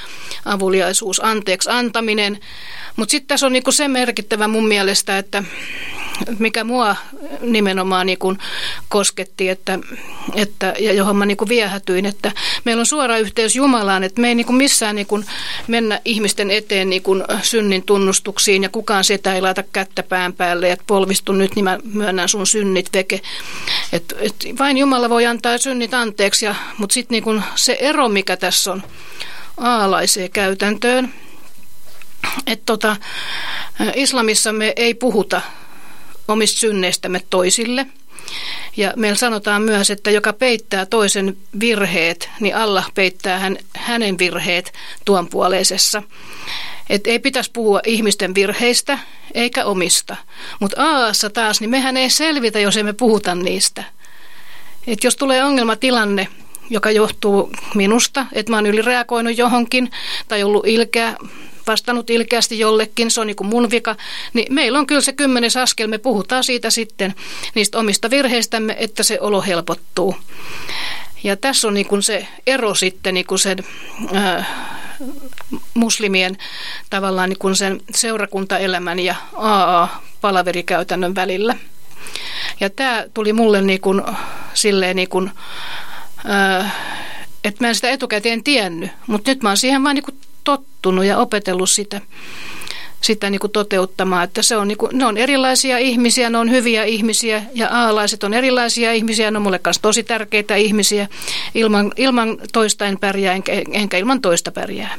avuliaisuus, anteeksi antaminen. Mutta sitten tässä on niin kuin se merkittävä mun mielestä, että, mikä mua nimenomaan niin kuin kosketti, että, että, ja johon mä niin kuin viehätyin, että meillä on suora yhteys Jumalaan, että me ei niin kuin missään niin kuin mennä ihmisten eteen niin kuin synnin tunnustuksiin, ja kukaan sitä ei laita kättä pään päälle, että polvistu nyt, niin mä myönnän sun synnit veke. Et, et vain Jumala voi antaa synnit anteeksi, ja, mutta sitten niin kuin se ero, mikä tässä on aalaiseen käytäntöön, että tota, islamissa me ei puhuta omista synneistämme toisille. Ja meillä sanotaan myös, että joka peittää toisen virheet, niin Allah peittää hän, hänen virheet tuon puoleisessa. Että ei pitäisi puhua ihmisten virheistä eikä omista. Mutta Aassa taas, niin mehän ei selvitä, jos emme puhuta niistä. Että jos tulee ongelmatilanne, joka johtuu minusta, että mä oon ylireagoinut johonkin tai ollut ilkeä, vastannut ilkeästi jollekin, se on niin kuin mun vika, niin meillä on kyllä se kymmenes askel, me puhutaan siitä sitten niistä omista virheistämme, että se olo helpottuu. Ja tässä on niin kuin se ero sitten niin kuin sen äh, muslimien tavallaan niin kuin sen seurakuntaelämän ja A A-palaverikäytännön välillä. Ja tämä tuli mulle niin kuin, silleen niin kuin, äh, että mä en sitä etukäteen tiennyt, mutta nyt mä oon siihen vaan niin kuin tottunut ja opetellut sitä, sitä niin kuin toteuttamaan, että se on niin kuin, ne on erilaisia ihmisiä, ne on hyviä ihmisiä ja aalaiset on erilaisia ihmisiä, ne on mulle kanssa tosi tärkeitä ihmisiä, ilman, ilman toista en pärjää enkä, enkä ilman toista pärjää.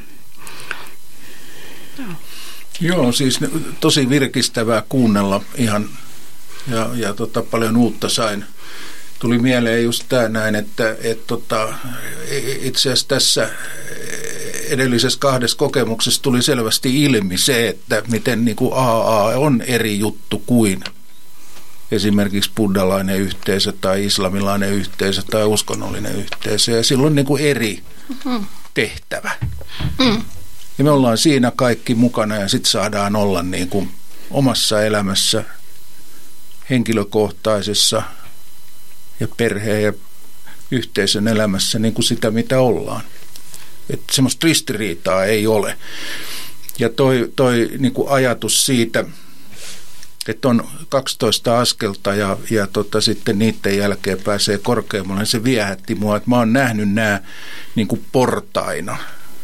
Joo, Joo siis tosi virkistävää kuunnella ihan ja, ja tota, paljon uutta sain. Tuli mieleen just tämä näin, että et tota, itse asiassa tässä edellisessä kahdessa kokemuksessa tuli selvästi ilmi se, että miten niin kuin A A on eri juttu kuin esimerkiksi buddhalainen yhteisö tai islamilainen yhteisö tai uskonnollinen yhteisö. Ja sillä on niin kuin eri tehtävä. Mm. Ja me ollaan siinä kaikki mukana ja sitten saadaan olla niin kuin omassa elämässä, henkilökohtaisessa ja perheen ja yhteisön elämässä niin kuin sitä, mitä ollaan. Että semmoista ristiriitaa ei ole. Ja toi, toi niin kuin ajatus siitä, että on kaksitoista askelta ja, ja tota, sitten niiden jälkeen pääsee korkeammalle, se viehätti mua, että mä oon nähnyt nämä niin kuin portaina.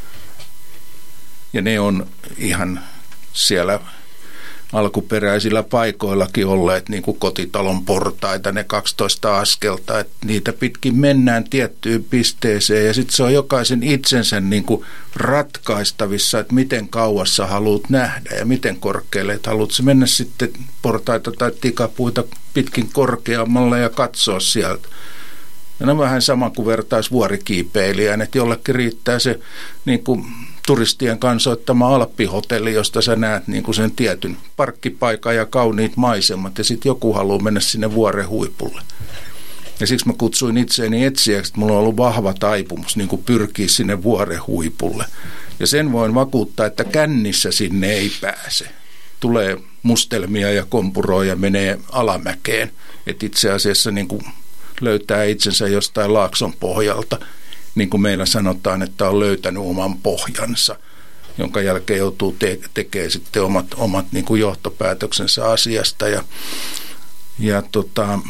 Ja ne on ihan siellä alkuperäisillä paikoillakin olleet niin kuin kotitalon portaita, ne kaksitoista askelta, että niitä pitkin mennään tiettyyn pisteeseen ja sitten se on jokaisen itsensä niin kuin ratkaistavissa, että miten kauassa haluat nähdä ja miten korkealle, että haluat se mennä sitten portaita tai tikapuita pitkin korkeammalle ja katsoa sieltä. Ja ne on vähän sama kuin vertaisi vuorikiipeilijään, että jollekin riittää se niin kuin turistien kansoittama Alppihotelli, josta sä näet niin kuin sen tietyn parkkipaikan ja kauniit maisemat, ja sitten joku haluaa mennä sinne vuoren huipulle. Ja siksi mä kutsuin itseäni etsijäksi, että mulla on ollut vahva taipumus niin kuin pyrkiä sinne vuoren huipulle. Ja sen voin vakuuttaa, että kännissä sinne ei pääse. Tulee mustelmia ja kompuroja ja menee alamäkeen. Että itse asiassa niin kuin löytää itsensä jostain laakson pohjalta. Niin kuin meillä sanotaan, että on löytänyt oman pohjansa, jonka jälkeen joutuu te- tekemään sitten omat, omat niin kuin johtopäätöksensä asiasta. Ja, ja tota,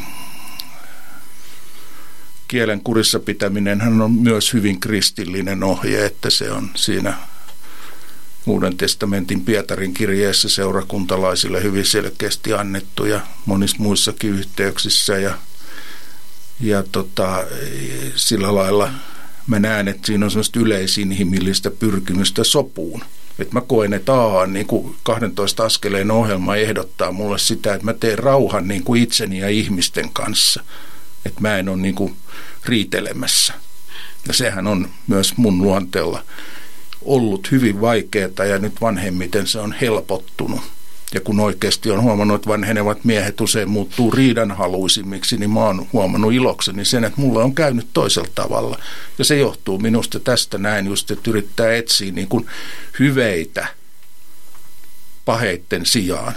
kielen kurissa pitäminen on myös hyvin kristillinen ohje, että se on siinä Uuden testamentin Pietarin kirjeessä seurakuntalaisille hyvin selkeästi annettu ja monissa muissakin yhteyksissä ja Ja tota, sillä lailla mä näen, että siinä on semmoista yleisinhimillistä pyrkimystä sopuun. Että mä koen, että A A niin kuin kahdentoista askeleen ohjelma ehdottaa mulle sitä, että mä teen rauhan niin kuin itseni ja ihmisten kanssa. Että mä en ole niin kuin riitelemässä. Ja sehän on myös mun luonteella ollut hyvin vaikeaa ja nyt vanhemmiten se on helpottunut. Ja kun oikeasti on huomannut, että vanhenevat miehet usein muuttuu riidanhaluisimmiksi, niin mä oon huomannut ilokseni sen, että mulla on käynyt toisella tavalla. Ja se johtuu minusta tästä näin just, että yrittää etsiä niin kuin hyveitä paheitten sijaan.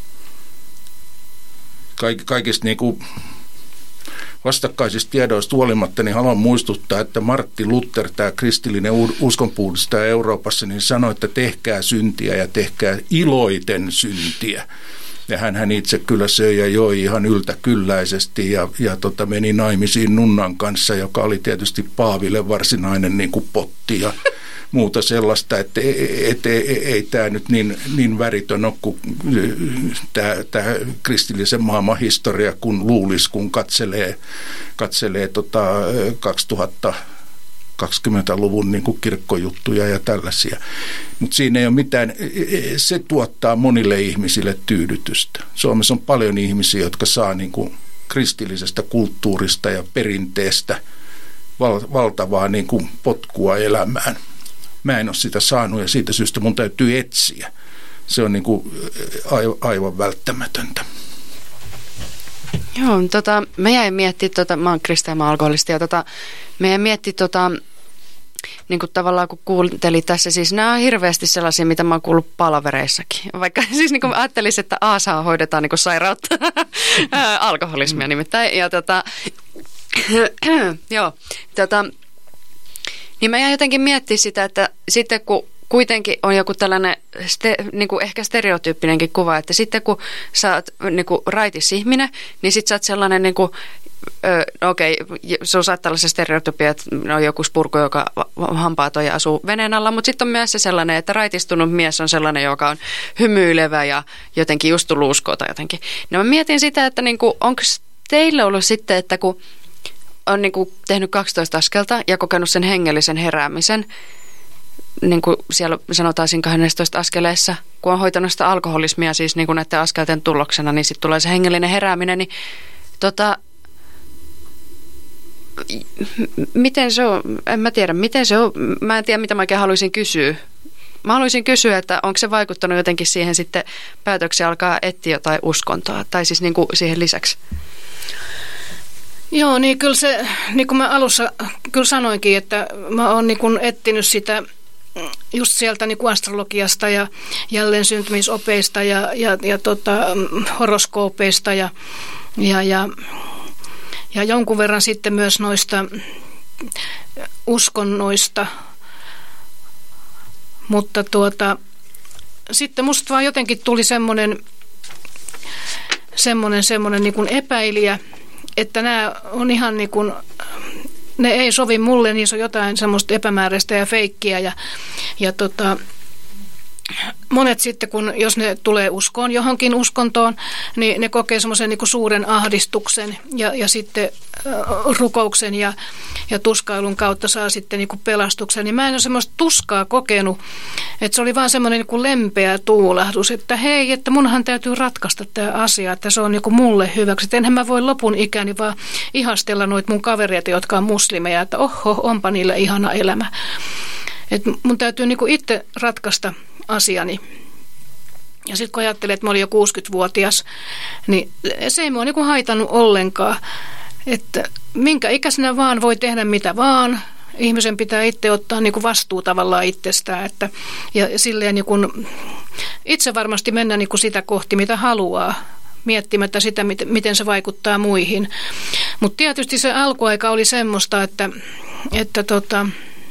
Kaik, kaikista niin kuin vastakkaisista tiedoista huolimatta, niin haluan muistuttaa, että Martti Luther, tämä kristillinen uskonpuhdistaja Euroopassa, niin sanoi, että tehkää syntiä ja tehkää iloiten syntiä. Ja hän itse kyllä söi ja joi ihan yltäkylläisesti ja, ja tota, meni naimisiin nunnan kanssa, joka oli tietysti Paaville varsinainen niin kuin potti ja muuta sellaista, että ei, et, ei, ei tämä nyt niin, niin väritön ole kuin tämä, tämä kristillisen maailman historia, kun luulisi, kun katselee, katselee tota kaksituhattakaksikymmentäluvun niin kuin kirkkojuttuja ja tällaisia. Mutta siinä ei ole mitään, se tuottaa monille ihmisille tyydytystä. Suomessa on paljon ihmisiä, jotka saa niin kuin kristillisestä kulttuurista ja perinteestä val, valtavaa niin kuin potkua elämään. Mä en ole sitä saanut ja siitä syystä mun täytyy etsiä. Se on niin kuin aivan välttämätöntä. Joo, tota, mä jäin miettimään, tota, mä oon Krista ja mä oon alkoholisti, ja tota, mä jäin miettimään, tota, niin kuin tavallaan kun kuuntelin tässä, siis nämä on hirveästi sellaisia, mitä mä oon kuullut palavereissakin. Vaikka siis niin kuin ajattelisin, että Aasaa hoidetaan niin kuin sairautta, alkoholismia nimittäin, ja tota, joo, tota, niin mä jäin jotenkin miettimään sitä, että sitten kun kuitenkin on joku tällainen ste, niin kuin ehkä stereotyyppinenkin kuva, että sitten kun sä oot niin kuin raitis ihminen, niin sit sä oot sellainen, niin kuin, no okei, se on tällaisen stereotypia, että on joku spurku, joka hampaaton ja asuu veneen alla, mutta sitten on myös se sellainen, että raitistunut mies on sellainen, joka on hymyilevä ja jotenkin just tullut uskoa tai jotenkin. No mä mietin sitä, että niin kuin, onko teille ollut sitten, että kun on niin kuin tehnyt kaksitoista askelta ja kokenut sen hengellisen heräämisen, niin kuin siellä sanotaan siinä kaksitoista askeleessa, kun on hoitanut sitä alkoholismia siis niin kuin näiden askelten tuloksena, niin sitten tulee se hengellinen herääminen, niin tota, miten se on, en mä tiedä, miten se on, mä en tiedä mitä mä oikein haluaisin kysyä. Mä haluaisin kysyä, että onko se vaikuttanut jotenkin siihen sitten päätöksiä alkaa etsiä jotain uskontoa, tai siis niin kuin siihen lisäksi. Joo, niin kyllä se, niin kuin mä alussa kyllä sanoinkin, että mä oon niin kuin etsinyt sitä just sieltä niin kuin astrologiasta ja jälleen syntymisopeista ja, ja, ja tota, horoskoopeista ja, ja, ja, ja jonkun verran sitten myös noista uskonnoista. Mutta tuota, sitten musta vaan jotenkin tuli semmoinen, semmoinen, semmoinen niin kuin epäilijä, että nämä on ihan niin kuin, ne ei sovi mulle, niissä on jotain semmoista epämääräistä ja feikkiä ja, ja tota, monet sitten, kun jos ne tulee uskoon johonkin uskontoon, niin ne kokee semmoisen niin kuin suuren ahdistuksen ja, ja sitten äh, rukouksen ja, ja tuskailun kautta saa sitten niin kuin pelastuksen. Niin mä en ole semmoista tuskaa kokenut, että se oli vaan semmoinen niin kuin lempeä tuulahdus, että hei, että munhan täytyy ratkaista tämä asia, että se on niin kuin mulle hyväksi. Että enhän mä voi lopun ikäni vaan ihastella noita mun kavereita, jotka on muslimeja, että oho, onpa niillä ihana elämä. Että mun täytyy niin kuin itse ratkaista asiani. Ja sitten kun ajattelin, että mä olin jo kuusikymmentävuotias, niin se ei mua niinku haitannut ollenkaan. Että minkä ikäisenä vaan voi tehdä mitä vaan. Ihmisen pitää itse ottaa niinku vastuu tavallaan itsestään. Että, ja silleen niinku itse varmasti mennä niinku sitä kohti, mitä haluaa. Miettimättä sitä, miten se vaikuttaa muihin. Mutta tietysti se alkuaika oli semmoista, että, että tota,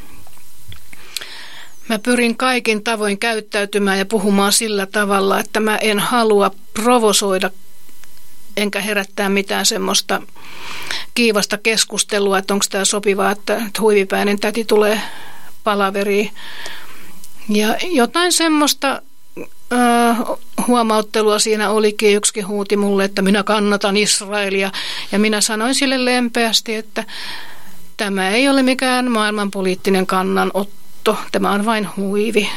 mä pyrin kaikin tavoin käyttäytymään ja puhumaan sillä tavalla, että mä en halua provosoida enkä herättää mitään semmoista kiivasta keskustelua, että onko tämä sopivaa, että huivipäinen täti tulee palaveriin. Ja jotain semmoista äh, huomauttelua siinä olikin. Yksikin huuti mulle, että minä kannatan Israelia. Ja minä sanoin sille lempeästi, että tämä ei ole mikään maailmanpoliittinen kannanotto. Tämä on vain huivi.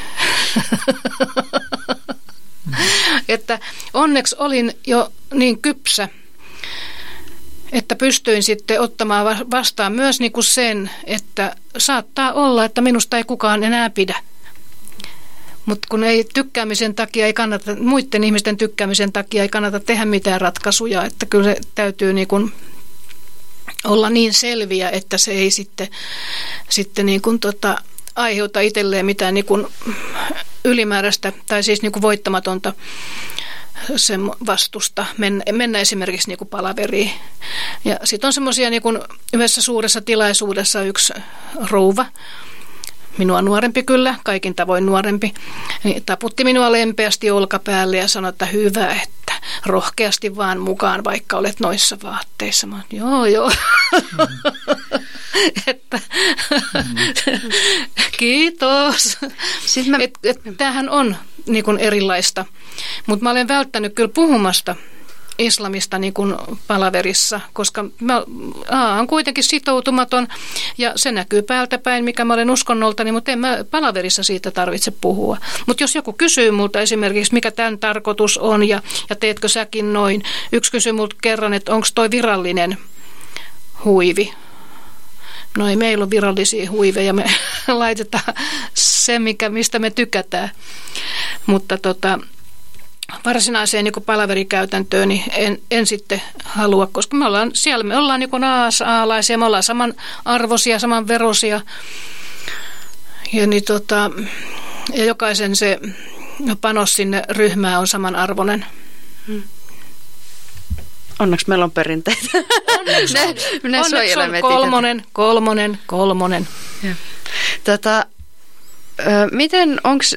Että onneksi olin jo niin kypsä, että pystyin sitten ottamaan vastaan myös niin kuin sen, että saattaa olla, että minusta ei kukaan enää pidä. Mutta kun ei tykkäämisen takia ei kannata, muiden ihmisten tykkäämisen takia ei kannata tehdä mitään ratkaisuja, että kyllä se täytyy niin kuin olla niin selviä, että se ei sitten, sitten niin kuin tota, aiheuta itselleen mitään niin kuin ylimääräistä tai siis niin kuin voittamatonta sen vastusta mennä, mennä esimerkiksi niin kuin palaveriin. Ja sitten on semmoisia niin kuin yhdessä suuressa tilaisuudessa yksi rouva, minua nuorempi kyllä, kaikin tavoin nuorempi, niin taputti minua lempeästi olkapäälle ja sanoi, että hyvä, että rohkeasti vaan mukaan, vaikka olet noissa vaatteissa. Mä joo, joo. Mm. että, mm. Kiitos. Siis mä... et, et, tämähän on niin kuin erilaista, mutta mä olen välttänyt kyllä puhumasta islamista niin kuin palaverissa, koska mä A, on kuitenkin sitoutumaton ja se näkyy päältä päin, mikä mä olen uskonnoltani, mutta en mä palaverissa siitä tarvitse puhua. Mutta jos joku kysyy multa esimerkiksi, mikä tämän tarkoitus on ja, ja teetkö säkin noin, yksi kysyy multa kerran, että onko toi virallinen huivi. No ei meillä ole virallisia huiveja, me laitetaan se, mikä, mistä me tykätään, mutta tota varsinaiseen niin palaverikäytäntöön niin en, en sitten halua, koska me ollaan, siellä me ollaan niin aalaisia, me ollaan samanarvoisia, samanveroisia. Ja, niin tota, ja jokaisen se panos sinne ryhmään on samanarvoinen. Hmm. Onneksi meillä on perinteitä. Onneksi, ne, ne onneksi on kolmonen, kolmonen, kolmonen. Tota, miten, onks...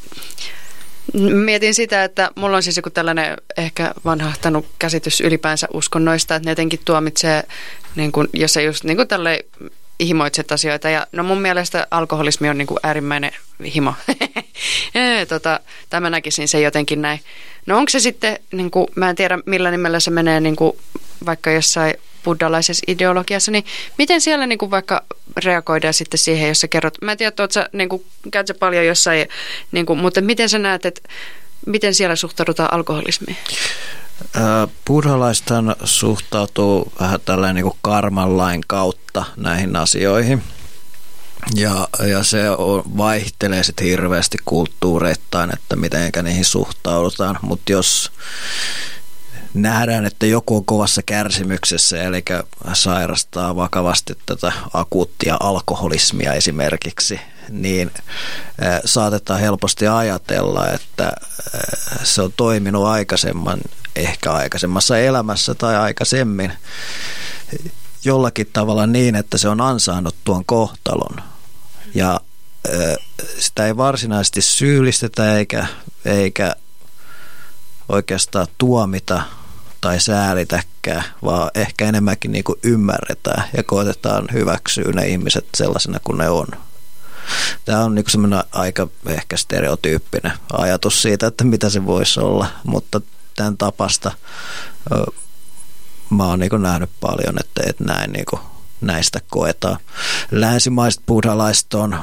Mietin sitä, että mulla on siis joku tällainen ehkä vanhahtanut käsitys ylipäänsä uskonnoista, että ne jotenkin tuomitsee, niin kuin, jos ei just niin kuin tälleen himoitset asioita. Ja no mun mielestä alkoholismi on niin kuin äärimmäinen himo. tota, tämä näkisin se jotenkin näin. No onko se sitten, niin kuin, mä en tiedä millä nimellä se menee niin kuin, vaikka jossain buddhalaisessa ideologiassa, niin miten siellä niin kuin vaikka reagoidaan sitten siihen, jos sä kerrot, mä en tiedä, että sä, niin kuin, käyt sä paljon jossain, niin kuin, mutta miten sä näet, että miten siellä suhtaudutaan alkoholismiin? Buddhalaisethan suhtautuu vähän tällainen niin kuin karmanlain kautta näihin asioihin. Ja, ja se on, vaihtelee sitten hirveästi kulttuureittain, että mitenkä niihin suhtaudutaan. Mutta jos nähdään, että joku on kovassa kärsimyksessä, eli sairastaa vakavasti tätä akuuttia alkoholismia esimerkiksi, niin äh, saatetaan helposti ajatella, että äh, se on toiminut aikaisemman, ehkä aikaisemmassa elämässä tai aikaisemmin jollakin tavalla niin, että se on ansainnut tuon kohtalon. Ja äh, sitä ei varsinaisesti syyllistetä eikä, eikä oikeastaan tuomita tai säälitäkään, vaan ehkä enemmänkin niin kuin ymmärretään ja koetetaan hyväksyä ne ihmiset sellaisena kuin ne on. Tämä on niin kuin semmoinen aika ehkä stereotyyppinen ajatus siitä, että mitä se voisi olla, mutta tämän tapasta mä oon niin kuin nähnyt paljon, että, että näin niin kuin näistä koetaan. Länsimaiset buddhalaiset on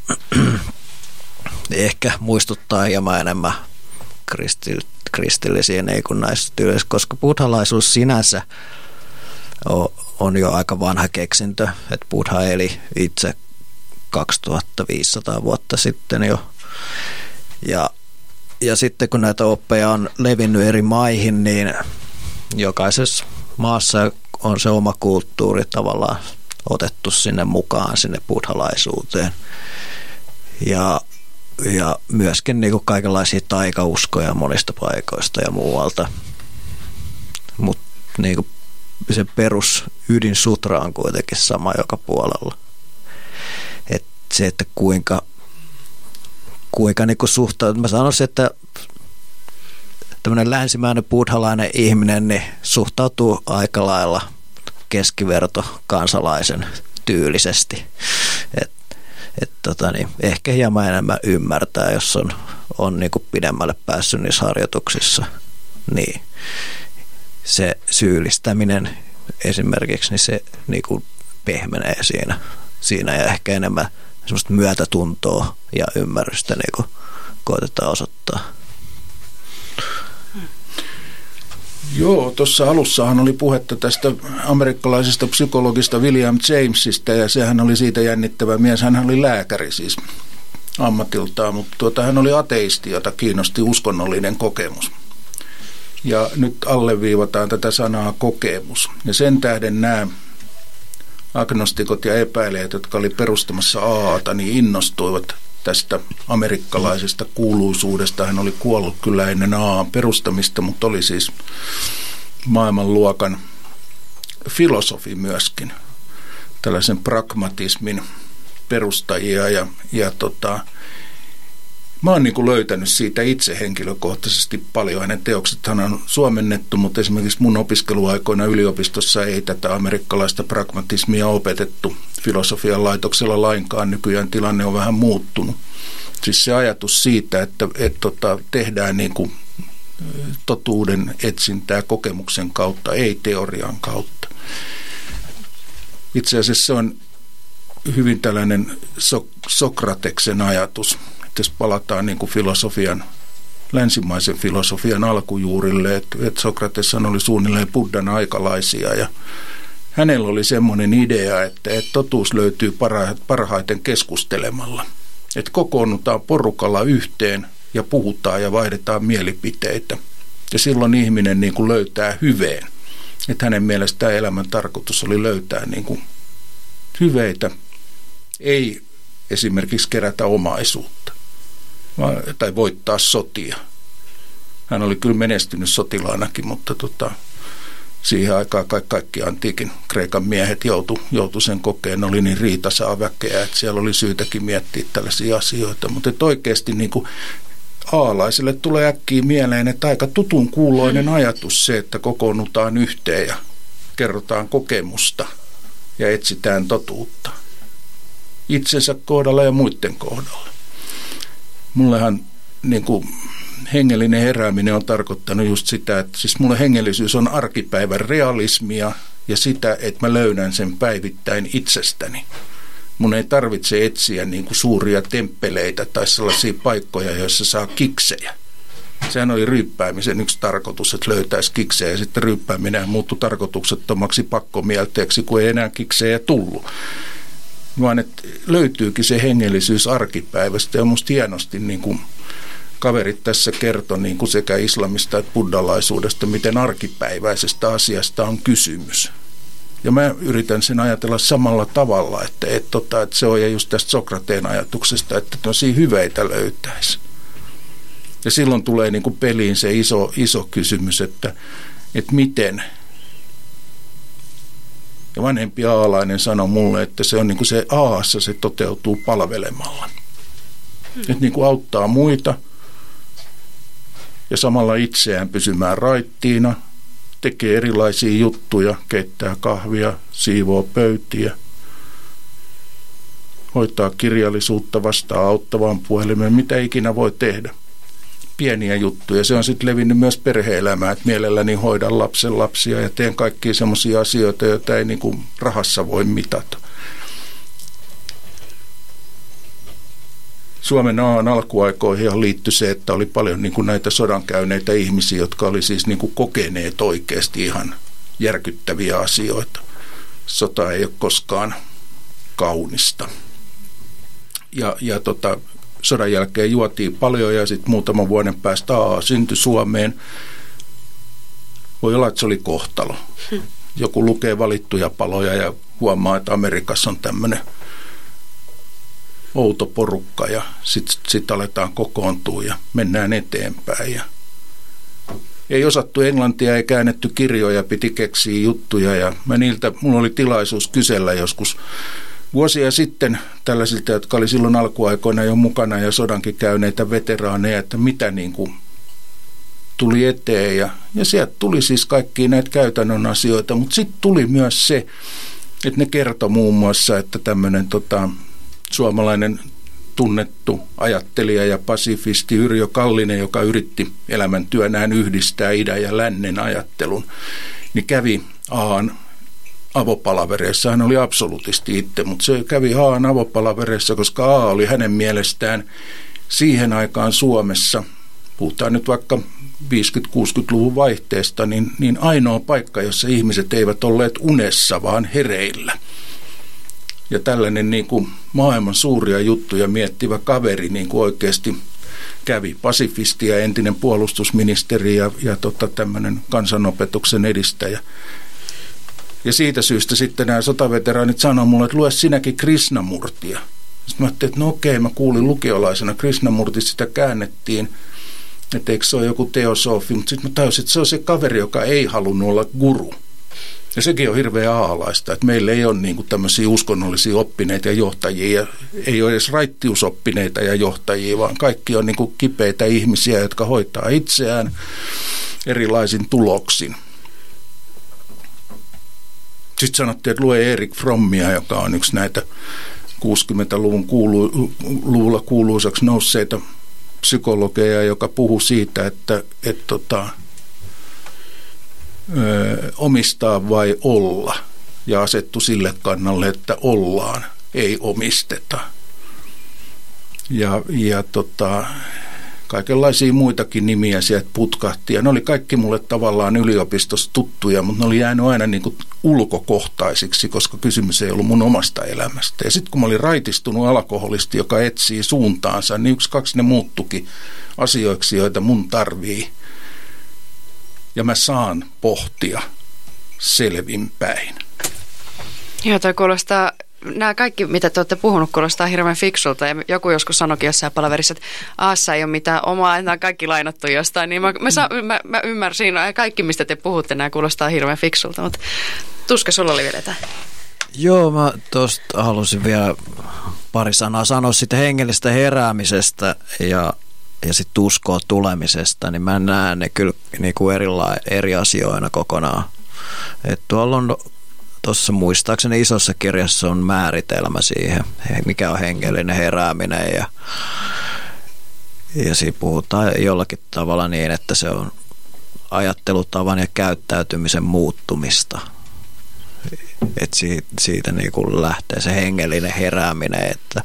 ehkä muistuttaa hieman enemmän kristillisyyttä. kristillisiä niin kuin näissä tyyleissä, koska buddhalaisuus sinänsä on jo aika vanha keksintö, että Buddha eli itse kaksituhattaviisisataa vuotta sitten jo. Ja, ja sitten kun näitä oppeja on levinnyt eri maihin, niin jokaisessa maassa on se oma kulttuuri tavallaan otettu sinne mukaan sinne buddhalaisuuteen. Ja Ja myöskin niin kuin kaikenlaisia taikauskoja monista paikoista ja muualta. Mutta niin se perus ydinsutra on kuitenkin sama joka puolella. Et se, että kuinka, kuinka niin suhtautuu. Mä sanoisin, että tämmöinen länsimäinen buddhalainen ihminen niin suhtautuu aika lailla keskiverto kansalaisen tyylisesti. Et Että tota, niin, ehkä hieman enemmän ymmärtää, jos on, on niin kuin pidemmälle päässyt niissä harjoituksissa. Niin se syyllistäminen esimerkiksi, niin se niin kuin pehmenee siinä, siinä ja ehkä enemmän semmoista myötätuntoa ja ymmärrystä niin kuin koetetaan osoittaa. Joo, tuossa alussahan oli puhetta tästä amerikkalaisesta psykologista William Jamesista, ja sehän oli siitä jännittävä mies. Hän oli lääkäri siis ammatiltaan, mutta tuota, hän oli ateisti, jota kiinnosti uskonnollinen kokemus. Ja nyt alleviivataan tätä sanaa kokemus. Ja sen tähden nämä agnostikot ja epäilijät, jotka oli perustamassa Aata, niin innostuivat tästä amerikkalaisesta kuuluisuudesta. Hän oli kuollut kyllä ennen Aan perustamista, mutta oli siis maailmanluokan filosofi myöskin. Tällaisen pragmatismin perustajia ja, ja tota, mä oon niin kuin löytänyt siitä itse henkilökohtaisesti paljon. Hänen teoksethan on suomennettu, mutta esimerkiksi mun opiskeluaikoina yliopistossa ei tätä amerikkalaista pragmatismia opetettu filosofian laitoksella lainkaan. Nykyään tilanne on vähän muuttunut. Siis se ajatus siitä, että et, tota, tehdään niin kuin totuuden etsintää kokemuksen kautta, ei teorian kautta. Itse asiassa se on hyvin tällainen so- Sokrateksen ajatus. Jos palataan niin kuin filosofian, länsimaisen filosofian alkujuurille, että, että Sokrateshan oli suunnilleen Buddhan aikalaisia ja hänellä oli semmoinen idea, että, että totuus löytyy parhaiten keskustelemalla. Että kokoonnutaan porukalla yhteen ja puhutaan ja vaihdetaan mielipiteitä. Ja silloin ihminen niin kuin löytää hyveen. Että hänen mielestään elämän tarkoitus oli löytää niin kuin hyveitä, ei esimerkiksi kerätä omaisuutta tai voittaa sotia. Hän oli kyllä menestynyt sotilaanakin, mutta tota, siihen aikaan kaikki, kaikki antiikin Kreikan miehet joutu, joutu sen kokeen. Ne oli niin riitasaa väkeä, että siellä oli syytäkin miettiä tällaisia asioita. Mutta oikeasti niin kuin aalaiselle tulee äkkiä mieleen, että aika tutun kuuloinen ajatus se, että kokoonnutaan yhteen ja kerrotaan kokemusta ja etsitään totuutta itsensä kohdalla ja muiden kohdalla. Mullehan niin kuin hengellinen herääminen on tarkoittanut just sitä, että siis mulle hengellisyys on arkipäivän realismia ja sitä, että mä löydän sen päivittäin itsestäni. Mun ei tarvitse etsiä niin kuin suuria temppeleitä tai sellaisia paikkoja, joissa saa kiksejä. Sehän oli ryyppäämisen yksi tarkoitus, että löytäisi kiksejä ja sitten ryyppääminen muuttui tarkoituksettomaksi pakkomielteeksi, kun ei enää kiksejä tullut. Vaan että löytyykin se hengellisyys arkipäivästä ja musta hienosti niin kuin kaverit tässä kertoi niin kuin sekä islamista että buddhalaisuudesta, miten arkipäiväisestä asiasta on kysymys. Ja mä yritän sen ajatella samalla tavalla, että, että, tota, että se on ja just tästä Sokrateen ajatuksesta, että tosi hyveitä löytäisi. Ja silloin tulee niin kuin peliin se iso, iso kysymys, että, että miten. Ja vanhempi aalainen sanoi mulle, että se on niin kuin se aassa, se toteutuu palvelemalla. Hmm. Että niin kuin auttaa muita ja samalla itseään pysymään raittiina, tekee erilaisia juttuja, keittää kahvia, siivoo pöytiä, hoitaa kirjallisuutta, vastaa auttavaan puhelimeen, mitä ikinä voi tehdä. Pieniä juttuja. Se on sitten levinnyt myös perhe-elämään, että mielelläni hoidan lapsen lapsia ja teen kaikkia semmoisia asioita, joita ei niin kuin rahassa voi mitata. Suomen Aan alkuaikoihin liittyi se, että oli paljon niin kuin näitä sodankäyneitä ihmisiä, jotka oli siis niin kuin kokeneet oikeasti ihan järkyttäviä asioita. Sota ei ole koskaan kaunista. Ja, ja tota, sodan jälkeen juotiin paljon ja sitten muutaman vuoden päästä aa, syntyi Suomeen. Voi olla, että se oli kohtalo. Joku lukee valittuja paloja ja huomaa, että Amerikassa on tämmöinen outo porukka ja sitten sit aletaan kokoontua ja mennään eteenpäin. Ja ei osattu englantia, ei käännetty kirjoja, piti keksiä juttuja ja mä niiltä, mulla oli tilaisuus kysellä joskus vuosia sitten tällaisilta, jotka oli silloin alkuaikoina jo mukana ja sodankin käyneitä veteraaneja, että mitä niin kuin tuli eteen ja, ja sieltä tuli siis kaikkia näitä käytännön asioita, mutta sitten tuli myös se, että ne kertoi muun muassa, että tämmöinen tota, suomalainen tunnettu ajattelija ja pasifisti Yrjö Kallinen, joka yritti elämäntyönään yhdistää idän ja lännen ajattelun, niin kävi Aan avopalavereissa. Hän oli absolutisti itse, mutta se kävi Aan avopalavereissa, koska A oli hänen mielestään siihen aikaan Suomessa, puhutaan nyt vaikka viisikymmentä-kuusikymmentäluvun vaihteesta, niin, niin ainoa paikka, jossa ihmiset eivät olleet unessa, vaan hereillä. Ja tällainen niin kuin maailman suuria juttuja miettivä kaveri niin kuin oikeasti kävi, pasifisti ja entinen puolustusministeri ja, ja tota, tämmöinen kansanopetuksen edistäjä. Ja siitä syystä sitten nämä sotaveteraanit sanoo mulle, että lue sinäkin Krishnamurtia. Sitten mä ajattelin, että no okei, mä kuulin lukiolaisena. Krishnamurti sitä käännettiin, että eikö se ole joku teosofi. Mutta sitten mä tajusin, että se on se kaveri, joka ei halunnut olla guru. Ja sekin on hirveän aalaista, että meillä ei ole niin kuin tämmöisiä uskonnollisia oppineita ja johtajia, ja ei ole edes raittiusoppineita ja johtajia, vaan kaikki on niin kuin kipeitä ihmisiä, jotka hoitaa itseään erilaisin tuloksin. Sitten sanottiin, että lue Erik Frommia, joka on yksi näitä kuusikymmentäluvun kuulu, luvulla kuuluisaksi nousseita psykologeja, joka puhuu siitä, että et, tota, ö, omistaa vai olla, ja asettu sille kannalle, että ollaan, ei omisteta. Ja, ja tota, kaikenlaisia muitakin nimiä sieltä putkahti, ja ne oli kaikki mulle tavallaan yliopistossa tuttuja, mutta ne oli jäänyt aina niin kuin ulkokohtaisiksi, koska kysymys ei ollut mun omasta elämästä. Ja sitten kun mä olin raitistunut alkoholisti, joka etsii suuntaansa, niin yksi kaksi ne muuttukin asioiksi, joita mun tarvii. Ja mä saan pohtia selvinpäin. Joo, toi kuulostaa, nämä kaikki, mitä te olette puhunut, kuulostaa hirveän fiksulta. Ja joku joskus sanoikin jossain palaverissa, että Aassa ei ole mitään omaa, että nämä on kaikki lainattu jostain. Niin mä, mä, sa, mä, mä ymmärsin, että kaikki, mistä te puhutte, nämä kuulostaa hirveän fiksulta. Mutta Tuska, sulla oli vielä jotain. Joo, mä tuosta halusin vielä pari sanaa sanoa siitä hengellisestä heräämisestä ja, ja sitten uskoa tulemisesta. Niin mä näen ne kyllä niin kuin erila, eri asioina kokonaan. Että tuolla on... Tuossa muistaakseni isossa kirjassa on määritelmä siihen, mikä on hengellinen herääminen ja, ja siinä puhutaan jollakin tavalla niin, että se on ajattelutavan ja käyttäytymisen muuttumista. Että siitä, siitä niin kuin lähtee se hengellinen herääminen, että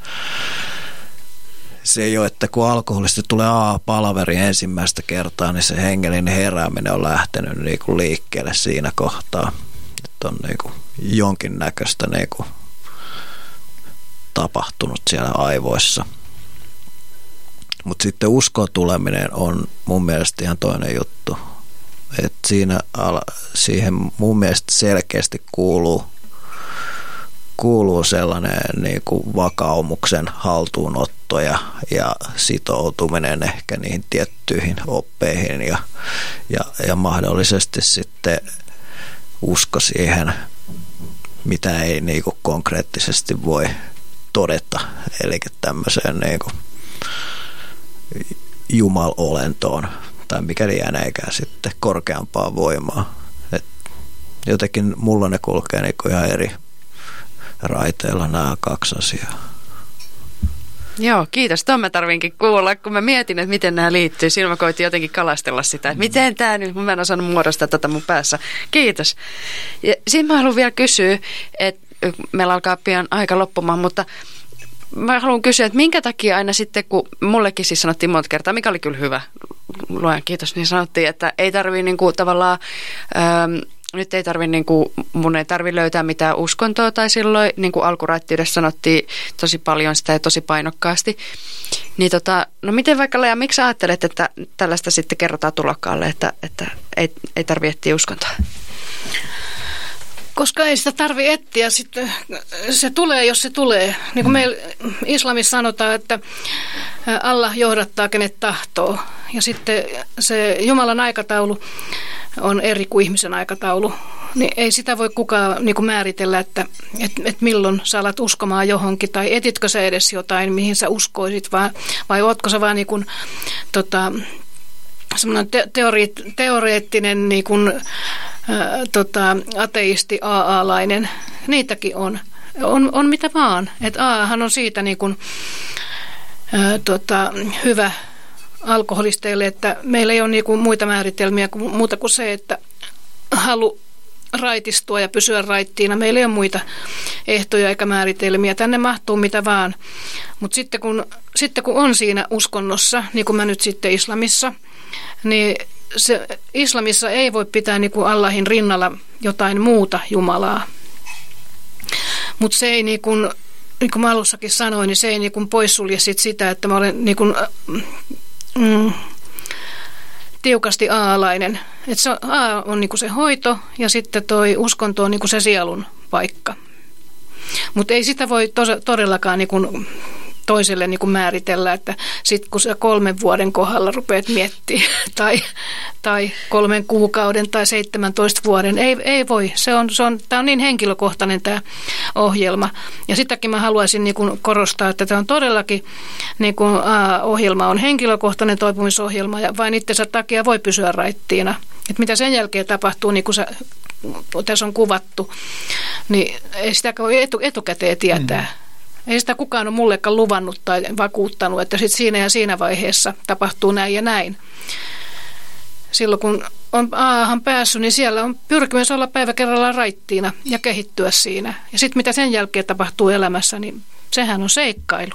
se ei ole, että kun alkoholista tulee A-palaveri ensimmäistä kertaa, niin se hengellinen herääminen on lähtenyt niin kuin liikkeelle siinä kohtaa. Että on niin kuin jonkinnäköistä niin kuin tapahtunut siellä aivoissa. Mutta sitten uskoon tuleminen on mun mielestä ihan toinen juttu. Et siinä siihen mun mielestä selkeästi kuuluu, kuuluu sellainen niin kuin vakaumuksen haltuunotto ja, ja sitoutuminen ehkä niihin tiettyihin oppeihin ja, ja, ja mahdollisesti sitten usko siihen, mitä ei niinku konkreettisesti voi todeta, eli tämmöiseen niinku jumalolentoon, tai mikä lieneekään sitten korkeampaa voimaa. Et jotenkin mulla ne kulkee niinku ihan eri raiteilla nämä kaksi asiaa. Joo, kiitos. Tuon mä tarvinkin kuulla, kun mä mietin, että miten nämä liittyy. Siinä mä koitin jotenkin kalastella sitä, että miten tämä nyt, mä en osannut muodostaa tätä mun päässä. Kiitos. Ja siinä mä haluan vielä kysyä, että meillä alkaa pian aika loppumaan, mutta mä haluan kysyä, että minkä takia aina sitten, kun mullekin siis sanottiin monta kertaa, mikä oli kyllä hyvä, luojan kiitos, niin sanottiin, että ei tarvitse niinku tavallaan... Ähm, Nyt ei tarvitse, niin kuin, mun ei tarvitse löytää mitään uskontoa, tai silloin niin kuin alkuraittiudessa sanottiin tosi paljon sitä ja tosi painokkaasti. Niin tota, no miten vaikka Lea, miksi ajattelet, että tällaista sitten kerrotaan tulokkaalle, että, että ei, ei tarvitse etsiä uskontoa? Koska ei sitä tarvitse etsiä, sitten se tulee, jos se tulee. Niin kuin meillä islamissa sanotaan, että Allah johdattaa kenet tahtoo. Ja sitten se Jumalan aikataulu on eri kuin ihmisen aikataulu. Niin ei sitä voi kukaan niin kuin määritellä, että et, et milloin sä alat uskomaan johonkin, tai etitkö sä edes jotain, mihin sä uskoisit, vai, vai ootko sä vaan niin kuin, tota, semmoinen te, teori, teoreettinen niin kuin, ä, tota, ateisti, aa-lainen. Niitäkin on. On, on mitä vaan. Että aahan on siitä niin kuin, ä, tota, hyvä alkoholisteille, että meillä ei ole niin kuin muita määritelmiä kuin, muuta kuin se, että halu raitistua ja pysyä raittiina. Meillä ei ole muita ehtoja eikä määritelmiä. Tänne mahtuu mitä vaan. Mutta sitten kun, sitten kun on siinä uskonnossa, niin kuin mä nyt sitten islamissa, niin se, islamissa ei voi pitää niin kuin Allahin rinnalla jotain muuta Jumalaa. Mutta se ei niin kuin, niin kuin mä alussakin sanoin, niin se ei niin kuin poissulje sit sitä, että mä olen niin kuin, mm, tiukasti aalainen. Että se A on niinku se hoito ja sitten toi uskonto on niinku se sielun paikka. Mutta ei sitä voi tos, todellakaan niinku toiselle niin kuin määritellä, että sitten kun sä kolmen vuoden kohdalla rupeat miettimään tai, tai kolmen kuukauden tai seitsemäntoista vuoden, ei, ei voi. Se on, se on, tämä on niin henkilökohtainen tämä ohjelma. Ja sitäkin mä haluaisin niin kuin korostaa, että tämä on todellakin niin kuin, äh, ohjelma on henkilökohtainen toipumisohjelma ja vain itsensä takia voi pysyä raittiina. Et mitä sen jälkeen tapahtuu, niin kuin sä, tässä on kuvattu, niin ei sitä voi etu, etukäteen tietää. Mm. Ei sitä kukaan ole mullekaan luvannut tai vakuuttanut, että sit siinä ja siinä vaiheessa tapahtuu näin ja näin. Silloin kun on A:han päässyt, niin siellä on pyrkimys olla päivä kerrallaan raittiina ja kehittyä siinä. Ja sitten mitä sen jälkeen tapahtuu elämässä, niin sehän on seikkailu.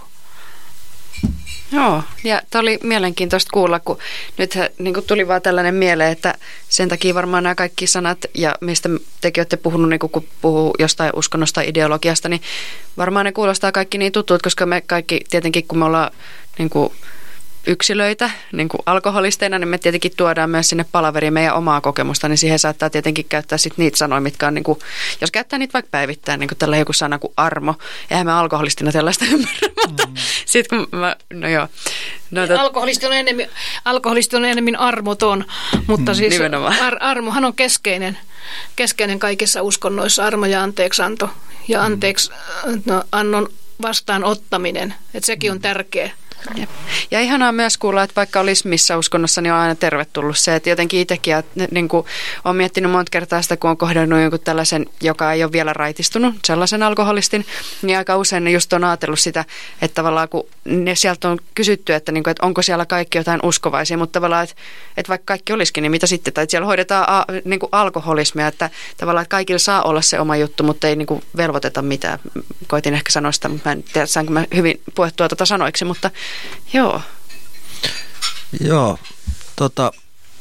Joo, ja tämä oli mielenkiintoista kuulla, kun nyt niin kuin tuli vaan tällainen mieleen, että sen takia varmaan nämä kaikki sanat, ja mistä tekin olette puhunut, niin kun puhuu jostain uskonnosta tai ideologiasta, niin varmaan ne kuulostaa kaikki niin tuttuut, koska me kaikki tietenkin, kun me ollaan niin kuin yksilöitä niin kuin alkoholisteina, niin me tietenkin tuodaan myös sinne palaveriin meidän omaa kokemusta, niin siihen saattaa tietenkin käyttää sit niitä sanoja, mitkä on, niin kuin, jos käyttää niitä vaikka päivittäin, niin kuin tällä joku sana kuin armo, eihän me alkoholistina tällaista ymmärrä, mutta mm. sitten kun mä, no joo. No, tot... alkoholisti, on enemmän, alkoholisti on enemmän armoton, mutta mm, siis ar, armohan on keskeinen, keskeinen kaikissa uskonnoissa, armo ja anteeksianto ja anteeksi no, annon vastaanottaminen, että sekin on tärkeä. Jep. Ja ihanaa myös kuulla, että vaikka olisi missä uskonnossa, niin on aina tervetullut se, että jotenkin itsekin niin kuin, olen miettinyt monta kertaa sitä, kun on kohdannut jonkun tällaisen, joka ei ole vielä raitistunut, sellaisen alkoholistin, niin aika usein ne just on ajatellut sitä, että tavallaan kun ne sieltä on kysytty, että, niin kuin, että onko siellä kaikki jotain uskovaisia, mutta tavallaan, että, että vaikka kaikki olisikin, niin mitä sitten, tai että siellä hoidetaan a, niin kuin alkoholismia, että tavallaan, että kaikilla saa olla se oma juttu, mutta ei niin kuin velvoiteta mitään. Koitin ehkä sanoa sitä, mutta mä en tiedä, saanko mä hyvin puhettua tuota sanoiksi, mutta joo. Joo, tota,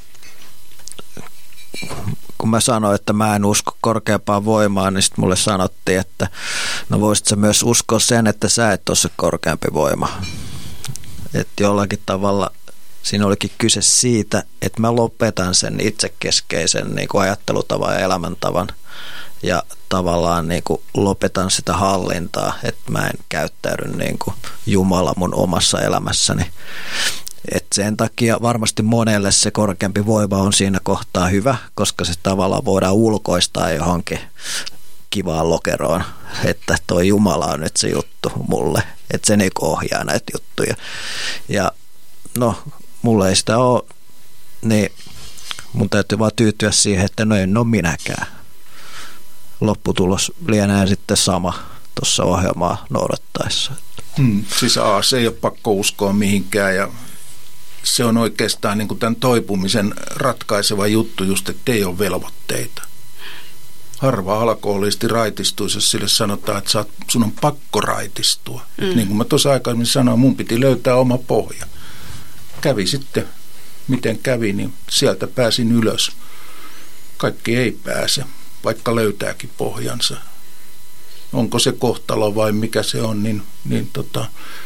kun mä sanoin, että mä en usko korkeampaan voimaan, niin sitten mulle sanottiin, että no voisit sä myös uskoa sen, että sä et ole se korkeampi voima. Että jollakin tavalla siinä olikin kyse siitä, että mä lopetan sen itsekeskeisen niin kuin ajattelutavan ja elämäntavan ja tavallaan niin kuin lopetan sitä hallintaa, että mä en käyttäydy niin kuin Jumala mun omassa elämässäni. Et sen takia varmasti monelle se korkeampi voima on siinä kohtaa hyvä, koska se tavallaan voidaan ulkoistaa johonkin kivaan lokeroon, että toi Jumala on nyt se juttu mulle, että se niinku ohjaa näitä juttuja. Ja no, mulla ei sitä ole, niin mun täytyy vaan tyytyä siihen, että no en ole minäkään. Lopputulos lienee sitten sama tuossa ohjelmaa noudattaessa. Hmm, siis A, se ei ole pakko uskoa mihinkään ja se on oikeastaan niin kuin tämän toipumisen ratkaiseva juttu just, että ei ole velvoitteita. Harva alkoholisti raitistuisi, jos sille sanotaan, että saat, sun on pakko raitistua. Mm. Niin kuin mä tuossa aikaisemmin sanoin, mun piti löytää oma pohja. Kävi sitten, miten kävi, niin sieltä pääsin ylös. Kaikki ei pääse, vaikka löytääkin pohjansa. Onko se kohtalo vai mikä se on, niin, niin tota,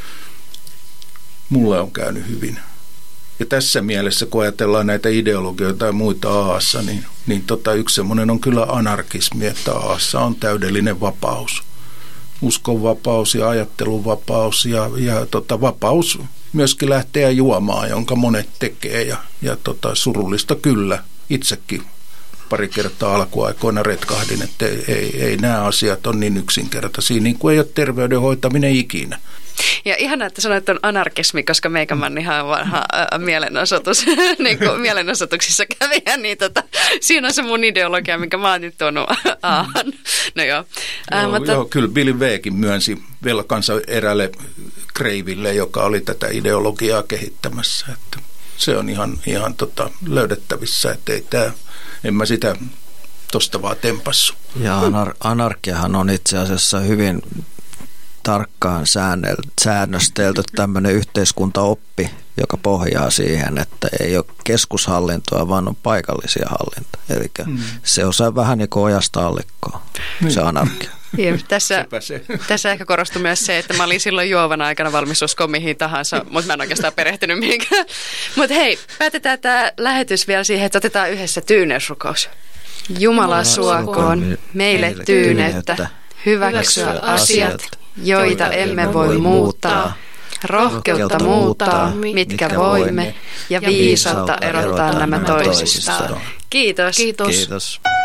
mulle on käynyt hyvin. Ja tässä mielessä, kun ajatellaan näitä ideologioita ja muita Aassa, niin, niin tota, yksi semmoinen on kyllä anarkismi, että Aassa on täydellinen vapaus. Uskonvapaus ja ajattelunvapaus ja, ja tota, vapaus myöskin lähteä juomaan, jonka monet tekee. Ja, ja tota, surullista kyllä. Itsekin pari kertaa alkuaikoina retkahdin, että ei, ei, ei nämä asiat ole niin yksinkertaisia, niin kuin ei ole terveydenhoitaminen ikinä. Ja ihanaa, että sanoit, että on anarkismi, koska meikämannihan on vanha ä, mielenosoitus, niin kuin mielenosoituksissa kävijä, niin tota, siinä on se mun ideologia, minkä mä oon nyt tuonut aahan. No joo. Joo, äh, mutta... joo, kyllä Billy V:kin myönsi velkansa eräälle kreiville, joka oli tätä ideologiaa kehittämässä. Että se on ihan, ihan tota, löydettävissä, että ei tää, en mä sitä tosta vaan tempassu. Ja anar- anarkiahan on itse asiassa hyvin tarkkaan säännöstelty tämmöinen yhteiskuntaoppi, joka pohjaa siihen, että ei ole keskushallintoa, vaan on paikallisia hallintoja. Eli hmm. se on vähän niin kuin ojasta allikkoa, hmm. se anarkia. Ja, tässä, se. tässä ehkä korostui myös se, että mä olin silloin juovana aikana valmis uskoa mihin tahansa, mutta mä en oikeastaan perehtynyt mihinkään. Mutta hei, päätetään tämä lähetys vielä siihen, että otetaan yhdessä tyyneysrukous. Jumala suokoon meille tyyneyttä, hyväksyä asiat, joita emme voi muuttaa, rohkeutta muuttaa, mitkä voimme, ja viisautta erottaa nämä toisistaan. Kiitos. Kiitos. Kiitos.